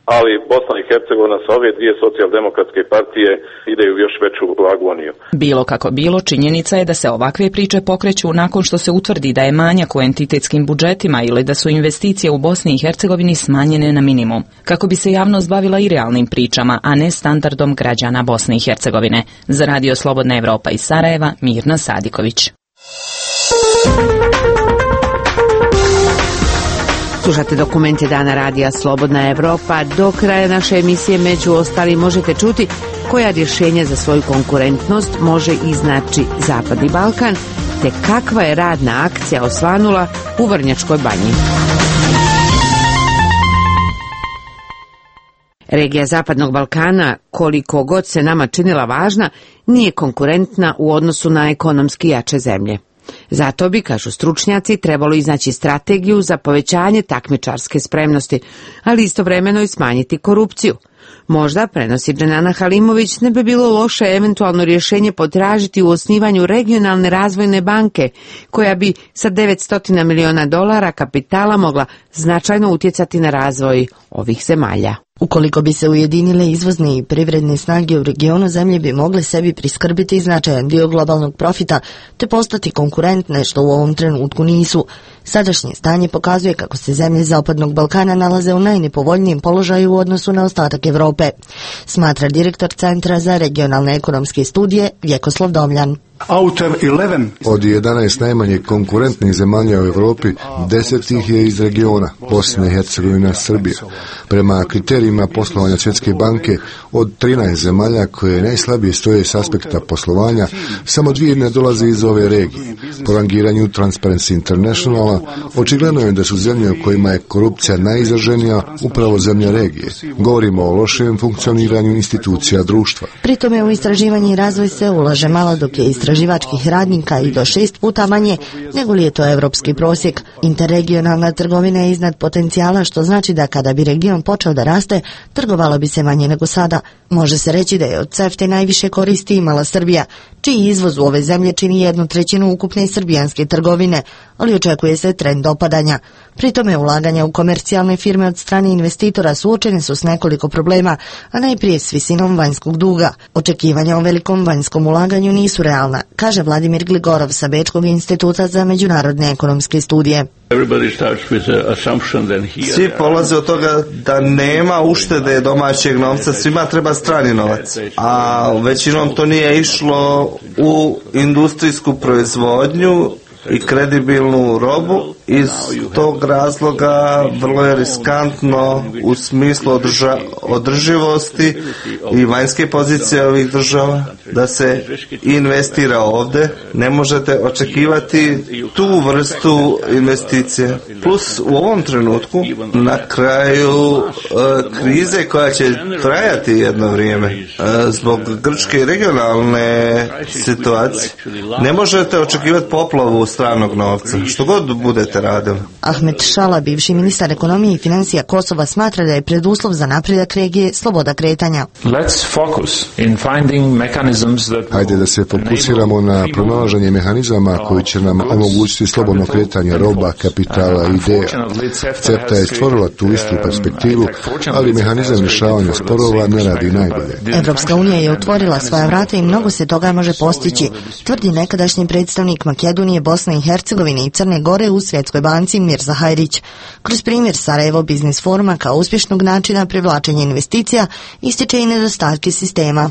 ali Bosna i Hercegovina sa ove dvije socijaldemokratske partije ide u još veću agoniju. Bilo kako bilo, činjenica je da se ovakve priče pokreću nakon što se utvrdi da je manjak u entitetskim budžetima ili da su investicije u Bosni i Hercegovini smanjene na minimum, kako bi se javnost bavila i realnim pričama, a ne standardom građana Bosne i Hercegovine. Za Radio Slobodna Evropa iz Sarajeva, Mirna Sadiković. Slušate dokumente dana Radija Slobodna Evropa. Do kraja naše emisije među ostalim možete čuti koja rješenja za svoju konkurentnost može iznaći Zapadni Balkan, te kakva je radna akcija osvanula u Vrnjačkoj Banji. Regija Zapadnog Balkana, koliko god se nama činila važna, nije konkurentna u odnosu na ekonomski jače zemlje. Zato bi, kažu stručnjaci, trebalo iznaći strategiju za povećanje takmičarske spremnosti, ali istovremeno i smanjiti korupciju. Možda, prenosi Dženana Halimović, ne bi bilo loše eventualno rješenje potražiti u osnivanju regionalne razvojne banke, koja bi sa devetsto miliona dolara kapitala mogla značajno utjecati na razvoj ovih zemalja. Ukoliko bi se ujedinile izvozne i privredne snage u regionu, zemlje bi mogle sebi priskrbiti značajan dio globalnog profita te postati konkurentne, što u ovom trenutku nisu. Sadašnje stanje pokazuje kako se zemlje Zapadnog Balkana nalaze u najnepovoljnijem položaju u odnosu na ostatak Evrope, smatra direktor Centra za regionalne ekonomske studije Vjekoslav Domljan. Od jedanaest najmanje konkurentnih zemalja u Europi, deset ih je iz regiona, Bosna i Hercegovina, Srbija. Prema kriterijima poslovanja Svjetske banke, od trinaest zemalja koje najslabije stoje s aspekta poslovanja, samo dvije ne dolaze iz ove regije. Po rangiranju Transparency Internationala, očigledno je da su zemlje u kojima je korupcija najizraženija upravo zemlja regije. Govorimo o lošem funkcioniranju institucija društva. Pritome u istraživanje i razvoj se ulaže malo, dok je istraživačkih radnika i do šest puta manje nego li je to evropski prosjek. Interregionalna trgovina je iznad potencijala, što znači da kada bi region počeo da raste, trgovalo bi se manje nego sada. Može se reći da je od CEFTE najviše koristi imala Srbija, čiji izvoz u ove zemlje čini jednu trećinu ukupne srbijanske trgovine, ali očekuje se trend opadanja. Pritome ulaganja u komercijalne firme od strane investitora suočene su s nekoliko problema, a najprije s visinom vanjskog duga. Očekivanja o velikom vanjskom ulaganju nisu realna, kaže Vladimir Gligorov sa Bečkog instituta za međunarodne ekonomske studije. Svi polaze od toga da nema uštede domaćeg novca, svima treba strani novac, a većinom to nije išlo u industrijsku proizvodnju i kredibilnu robu. Iz tog razloga vrlo je riskantno u smislu održa, održivosti i vanjske pozicije ovih država da se investira ovde. Ne možete očekivati tu vrstu investicije. Plus u ovom trenutku, na kraju e, krize koja će trajati jedno vrijeme, e, zbog grčke regionalne situacije, ne možete očekivati poplavu stranog novca, što god budete radili. Ahmed Šala, bivši ministar ekonomije i financija Kosova, smatra da je preduslov za napredak regije sloboda kretanja. Hajde da se fokusiramo na pronalaženje mehanizama koji će nam omogućiti slobodno kretanje roba, kapitala i ideja. CEFTA je stvorila tu istu perspektivu, ali mehanizam rješavanja sporova ne radi najbolje. Evropska unija je otvorila svoja vrata i mnogo se toga može postići, tvrdi nekadašnji predstavnik Makedonije, Bosne i Hercegovine i Crne Gore u Svjetskoj banci Mirza Hajrić. Kroz primjer Sarajevo Biznis Foruma kao uspješnog načina privlačenja investicija ističe i nedostatke sistema.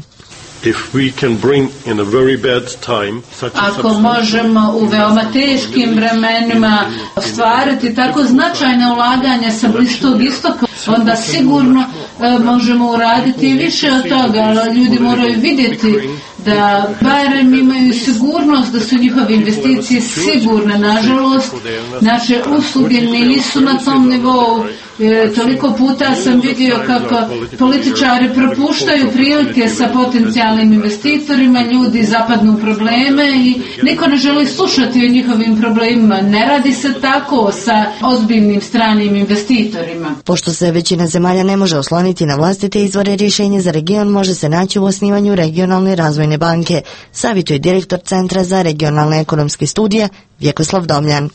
Ako možemo u veoma teškim vremenima ostvariti tako značajne ulaganja sa Bliskog istoka, onda sigurno e, možemo uraditi više od toga, ali ljudi moraju vidjeti da barem imaju sigurnost da su njihove investicije sigurne. Nažalost, naše usluge nisu na tom nivou. E, toliko puta sam vidio kako političari propuštaju prilike sa potencijalnim investitorima, ljudi zapadnu u probleme i niko ne želi slušati o njihovim problemima. Ne radi se tako sa ozbiljnim stranim investitorima. Pošto se većina zemalja ne može osloniti na vlastite izvore, rješenje za region može se naći u osnivanju regionalne razvojne banke, savjetuje direktor Centra za regionalne ekonomske studije Vjekoslav Domljan.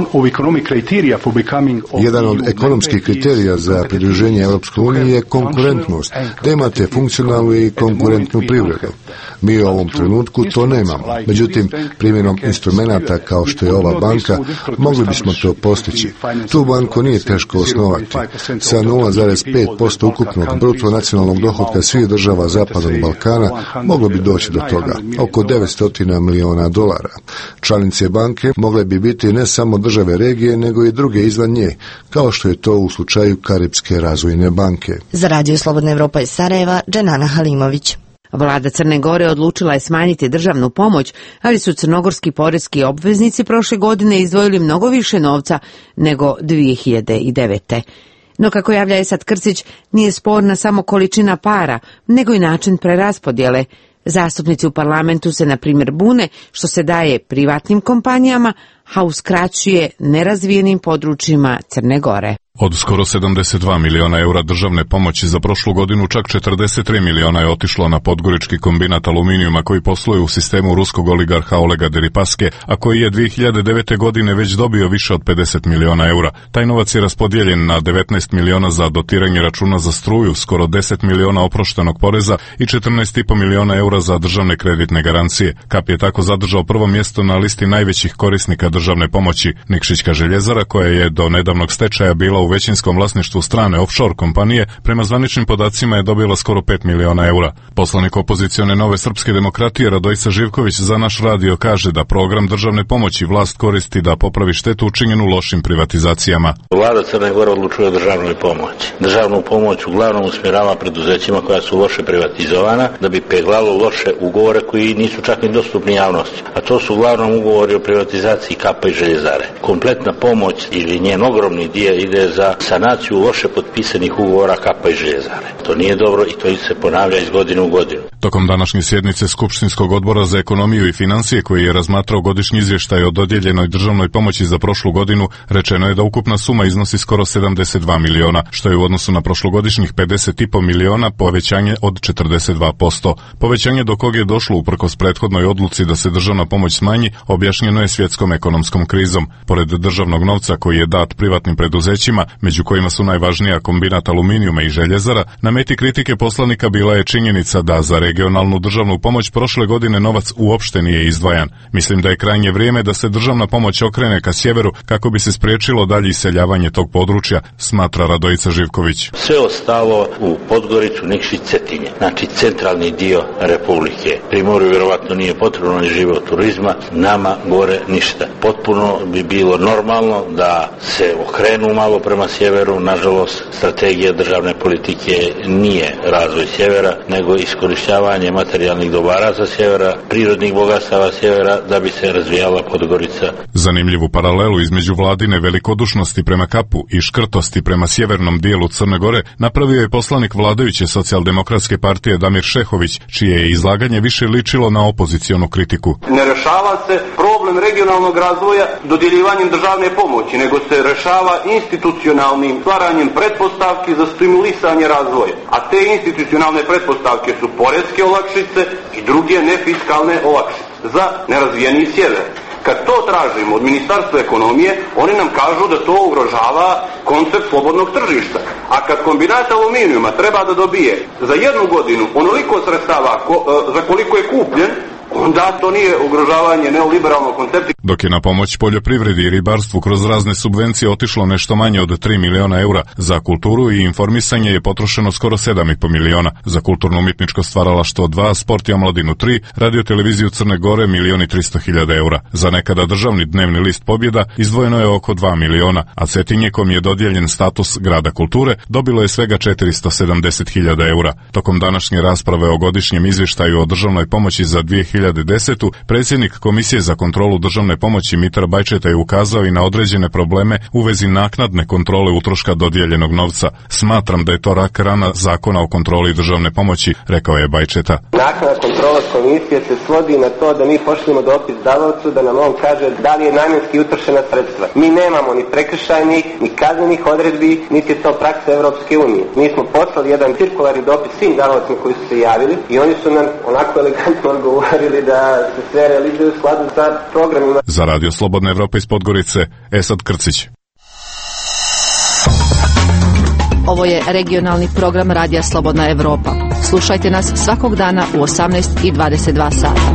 Jedan od ekonomskih kriterija za pridruženje Europskoj uniji je konkurentnost, da imate funkcionalnu i konkurentnu privredu. Mi u ovom trenutku to nemamo. Međutim, primjenom instrumenata kao što je ova banka, mogli bismo to postići. Tu banku nije teško osnovati. Sa nula zarez pet posto ukupnog bruto nacionalnog dohotka svih država Zapadnog Balkana moglo bi doći do toga, oko devetsto miliona dolara. Članice banke mogle bi biti ne samo države regije, nego i druge izvan nje, kao što je to u slučaju Karipske razvojne banke. Za Radio Slobodna Evropa iz Sarajeva, Dženana Halimović. Vlada Crne Gore odlučila je smanjiti državnu pomoć, ali su crnogorski poreski obveznici prošle godine izdvojili mnogo više novca nego dvije hiljade devete. No, kako javlja Esad Krstić, nije sporna samo količina para, nego i način preraspodjele. Zastupnici u parlamentu se, na primjer, bune što se daje privatnim kompanijama, a uskraćuje nerazvijenim područjima Crne Gore. Od skoro sedamdeset dva miliona eura državne pomoći za prošlu godinu, čak četrdeset tri miliona je otišlo na podgorički kombinat aluminijuma koji posluje u sistemu ruskog oligarha Olega Deripaske, a koji je dvije hiljade devete. godine već dobio više od pedeset miliona eura. Taj novac je raspodijeljen na devetnaest miliona za dotiranje računa za struju, skoro deset miliona oproštenog poreza i četrnaest i po miliona eura za državne kreditne garancije. Kap je tako zadržao prvo mjesto na listi najvećih korisnika državne pomoći. Nikšićka željezara, koja je do nedavnog stečaja bila u većinskom vlasništvu strane offshore kompanije, prema zvaničnim podacima je dobila skoro pet miliona eura. Poslanik opozicione Nove srpske demokratije Radojica Živković za naš radio kaže da program državne pomoći vlast koristi da popravi štetu učinjenu lošim privatizacijama. Vlada Crne Gore odlučuje o državnoj pomoći. Državnu pomoć uglavnom usmjerava preduzećima koja su loše privatizovana da bi peglalo loše ugovore koji nisu čak ni dostupni javnosti. A to su uglavnom ugovori o privatizaciji Kapa i željezare. Kompletna pomoć ili njen ogromni dio ide za sanaciju loše potpisanih ugovora Kapa i željezare. To nije dobro i to se ponavlja iz godine u godinu. Tokom današnje sjednice Skupštinskog odbora za ekonomiju i financije, koji je razmatrao godišnji izvještaj o dodijeljenoj državnoj pomoći za prošlu godinu, rečeno je da ukupna suma iznosi skoro sedamdeset dva miliona, što je u odnosu na prošlogodišnjih pedeset i po miliona povećanje od četrdeset dva posto. Povećanje do kog je došlo uprkos prethodnoj odluci da se državna pomoć smanji, objašnjeno je svjetskom ekonomskom krizom. Pored državnog novca koji je dat privatnim preduzećima, među kojima su najvažnija kombinat aluminijuma i željezara, na meti kritike poslanika bila je činjenica da za regionalnu državnu pomoć prošle godine novac uopšte nije izdvajan. Mislim da je krajnje vrijeme da se državna pomoć okrene ka sjeveru kako bi se spriječilo dalje iseljavanje tog područja, smatra Radojica Živković. Sve ostalo u Podgoricu, Nikšić, Cetinje, znači centralni dio Republike. Primorju vjerovatno nije potrebno ni žive od turizma, nama gore ništa. Potpuno bi bilo normalno da se okrenu malo prema sjeveru. Nažalost, strategija državne politike nije razvoj sjevera, nego iskorištavanje materijalnih dobara sa sjevera, prirodnih bogatstava sjevera, da bi se razvijala Podgorica. Zanimljivu paralelu između vladine velikodušnosti prema Kapu i škrtosti prema sjevernom dijelu Crne Gore napravio je poslanik vladajuće socijaldemokratske partije Damir Šehović, čije je izlaganje više ličilo na opozicionu kritiku. Ne rešava se problem regionalnog razvoja dodjeljivanjem državne pomoći, nego se rešava institucionalnim stvaranjem pretpostavki za stimulisanje razvoja. A te institucionalne pretpostavke su poreske olakšice i druge nefiskalne olakšice za nerazvijeni sjever. Kad to tražimo od Ministarstva ekonomije, oni nam kažu da to ugrožava koncept slobodnog tržišta. A kad kombinat aluminijuma treba da dobije za jednu godinu onoliko sredstava ko, za koliko je kupljen, onda to nije ugrožavanje neoliberalnog koncepta. Dok je na pomoć poljoprivredi i ribarstvu kroz razne subvencije otišlo nešto manje od tri miliona eura, za kulturu i informisanje je potrošeno skoro sedam i po miliona, za kulturno umjetničko stvaralaštvo dva, sport i omladinu tri, radio televiziju Crne Gore milion i tristo hiljada eura. Za nekada državni dnevni list Pobjeda izdvojeno je oko dva miliona, a Cetinje, kom je dodijeljen status grada kulture, dobilo je svega četiristo sedamdeset hiljada eura. Tokom današnje rasprave o godišnjem izvještaju o državnoj pomoći za dvije hiljade desetu. predsjednik Komisije za kontrolu državne pomoći Mitar Bajčeta je ukazao i na određene probleme u vezi naknadne kontrole utroška dodijeljenog novca. Smatram da je to rak rana zakona o kontroli državne pomoći, rekao je Bajčeta. Naknadna kontrola komisije se svodi na to da mi pošaljemo dopis davaocu da nam on kaže da li je namjenski utrošena sredstva. Mi nemamo ni prekršajnih, ni kaznenih odredbi, niti je to praksa Evropske unije. Mi smo poslali jedan cirkularni dopis svim davaocima koji su se javili i oni su nam onako elegantno odgovorili da se sve realizuje u skladu sa programima Za Radio Slobodna Evropa iz Podgorice, Esad Krcić. Ovo je regionalni program Radija Slobodna Evropa. Slušajte nas svakog dana u osamnaest i dvadeset dva sata.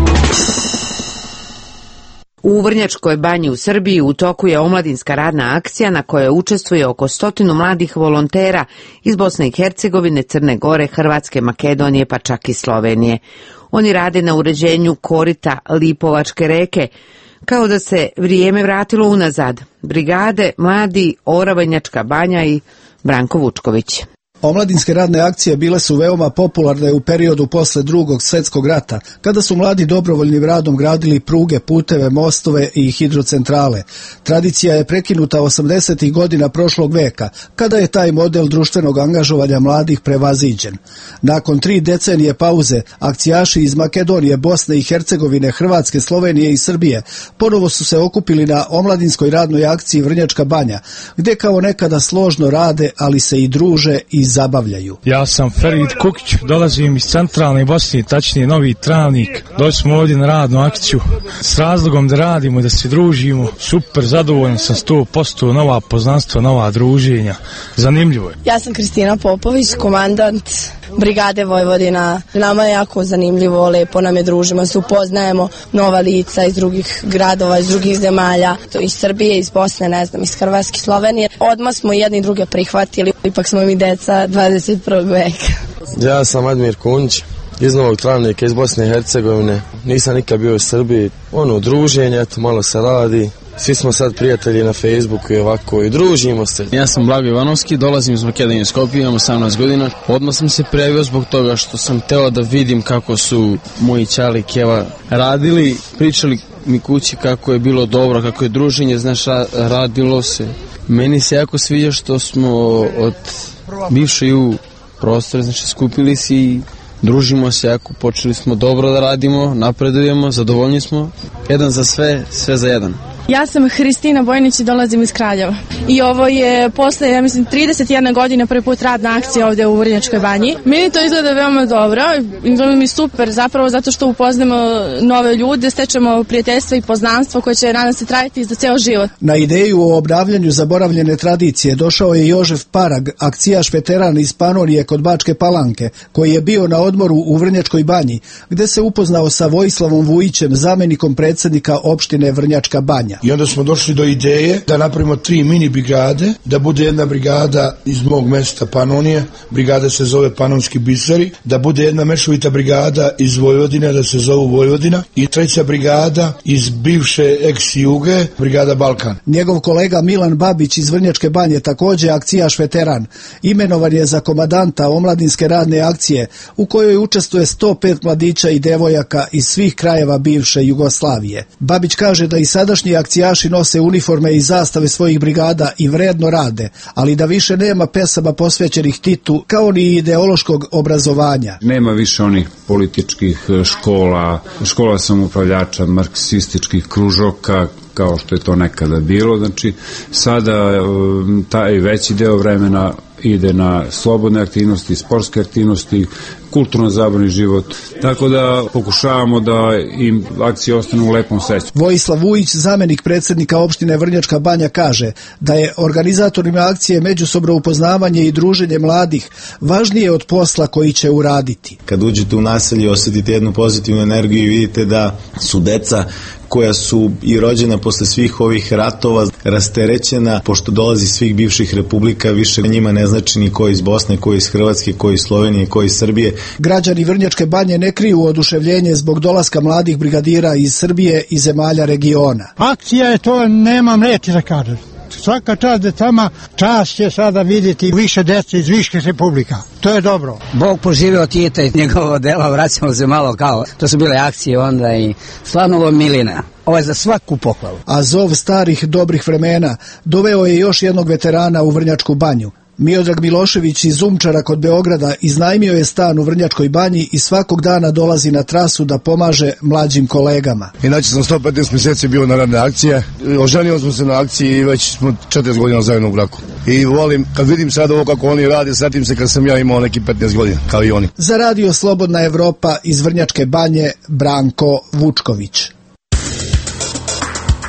U Vrnjačkoj banji u Srbiji u toku je omladinska radna akcija na kojoj učestvuje oko stotinu mladih volontera iz Bosne i Hercegovine, Crne Gore, Hrvatske, Makedonije pa čak i Slovenije. Oni rade na uređenju korita Lipovačke reke, kao da se vrijeme vratilo unazad. Brigade, mladi, Oravanjačka banja i Branko Vučković. Omladinske radne akcije bile su veoma popularne u periodu posle drugog svjetskog rata, kada su mladi dobrovoljnim radom gradili pruge, puteve, mostove i hidrocentrale. Tradicija je prekinuta osamdesetih godina prošlog veka, kada je taj model društvenog angažovanja mladih prevaziđen. Nakon tri decenije pauze, akcijaši iz Makedonije, Bosne i Hercegovine, Hrvatske, Slovenije i Srbije ponovo su se okupili na omladinskoj radnoj akciji Vrnjačka banja, gdje kao nekada složno rade, ali se i druže i zabavljaju. Ja sam Ferid Kukić, dolazim iz centralne Bosne, tačnije Novi Travnik. Došli smo ovdje na radnu akciju s razlogom da radimo, da se družimo. Super, zadovoljan sam sto posto, nova poznanstva, nova druženja. Zanimljivo je. Ja sam Kristina Popović, komandant Brigade Vojvodina. Nama je jako zanimljivo, lepo nam je, družimo se, upoznajemo nova lica iz drugih gradova, iz drugih zemalja, to iz Srbije, iz Bosne, ne znam, iz Hrvatske, Slovenije. Odmah smo jedni druge prihvatili, ipak smo mi deca dvadeset prvog veka. Ja sam Admir Kunć, iz Novog Travnika, iz Bosne i Hercegovine. Nisam nikad bio u Srbiji. Ono, druženje, eto, malo se radi. Svi smo sad prijatelji na Facebooku i ovako i družimo se. Ja sam Blago Ivanovski, dolazim iz Makedonije, Skopje, imam osamnaest godina. Odmah sam se prijavio zbog toga što sam teo da vidim kako su moji čali Keva radili, pričali mi kući kako je bilo dobro, kako je druženje, znaš, radilo se. Meni se jako sviđa što smo od bivše u prostore, znači skupili se i družimo se jako, počeli smo dobro da radimo, napredujemo, zadovoljni smo. Jedan za sve, sve za jedan. Ja sam Hristina Bojnić i dolazim iz Kraljeva. I ovo je posle, ja mislim, trideset jedna godina prvi put radna akcija ovdje u Vrnjačkoj banji. Meni to izgleda veoma dobro, izgleda mi super, zapravo zato što upoznamo nove ljude, stečemo prijateljstva i poznanstvo koje će, nadam se, trajati za ceo život. Na ideju o obnavljanju zaboravljene tradicije došao je Jožef Parag, akcijaš veteran iz Panonije kod Bačke Palanke, koji je bio na odmoru u Vrnjačkoj banji, gde se upoznao sa Vojislavom Vujićem, zamenikom predsjednika opštine Vrnjačka banja. I onda smo došli do ideje da napravimo tri mini brigade, da bude jedna brigada iz mog mesta Panonije, brigada se zove Panonski biseri, da bude jedna mešovita brigada iz Vojvodine, da se zovu Vojvodina, i treća brigada iz bivše ex-Juge, brigada Balkan. Njegov kolega Milan Babić iz Vrnjačke banje, također akcijaš veteran, imenovan je za komandanta omladinske radne akcije u kojoj učestvuje sto pet mladića i devojaka iz svih krajeva bivše Jugoslavije. Babić kaže da i sadašnji akcijaši nose uniforme i zastave svojih brigada i vredno rade, ali da više nema pesama posvećenih Titu, kao ni ideološkog obrazovanja. Nema više onih političkih škola, škola samoupravljača, marksističkih kružoka, kao što je to nekada bilo. Znači, sada taj veći deo vremena ide na slobodne aktivnosti, sportske aktivnosti, kulturno-zabavni život, tako da pokušavamo da im akcije ostanu u lepom sećanju. Vojislav Vujić, zamenik predsjednika opštine Vrnjačka banja, kaže da je organizatorima akcije međusobno upoznavanje i druženje mladih važnije od posla koji će uraditi. Kad uđete u naselje, osjetite jednu pozitivnu energiju i vidite da su deca koja su i rođena posle svih ovih ratova rasterećena, pošto dolazi svih bivših republika, više njima ne znači ni ko iz Bosne, ko iz Hrvatske, ko iz Slovenije, ko iz Srbije. Građani Vrnjačke banje ne kriju oduševljenje zbog dolaska mladih brigadira iz Srbije i zemalja regiona. Akcija je to, nemam reći da kažem. Svaka čast decama, čast će sada vidjeti više dece iz viših republika. To je dobro. Bog poživio Tita i njegovo delo, vraćamo se malo kao, to su bile akcije onda i stvarno ovo milina. Ovo je za svaku pohvalu. A zov starih dobrih vremena doveo je još jednog veterana u Vrnjačku banju. Miodrag Milošević iz Umčara kod Beograda iznajmio je stan u Vrnjačkoj banji i svakog dana dolazi na trasu da pomaže mlađim kolegama. Inače sam sto petnaest mjeseci bio na radne akcije. Oženio smo se na akciji i već smo četrdeset godina zajedno u braku. I volim, kad vidim sad ovo kako oni rade, sretim se kad sam ja imao neki petnaest godina, kao i oni. Za Radio Slobodna Evropa iz Vrnjačke banje, Branko Vučković.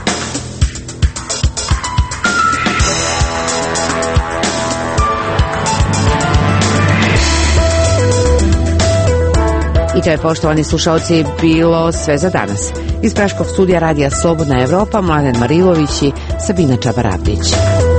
I to je, poštovani slušalci, bilo sve za danas. Iz Praškog studija radija Slobodna Evropa, Mladen Marilović i Sabina Čabarabdić.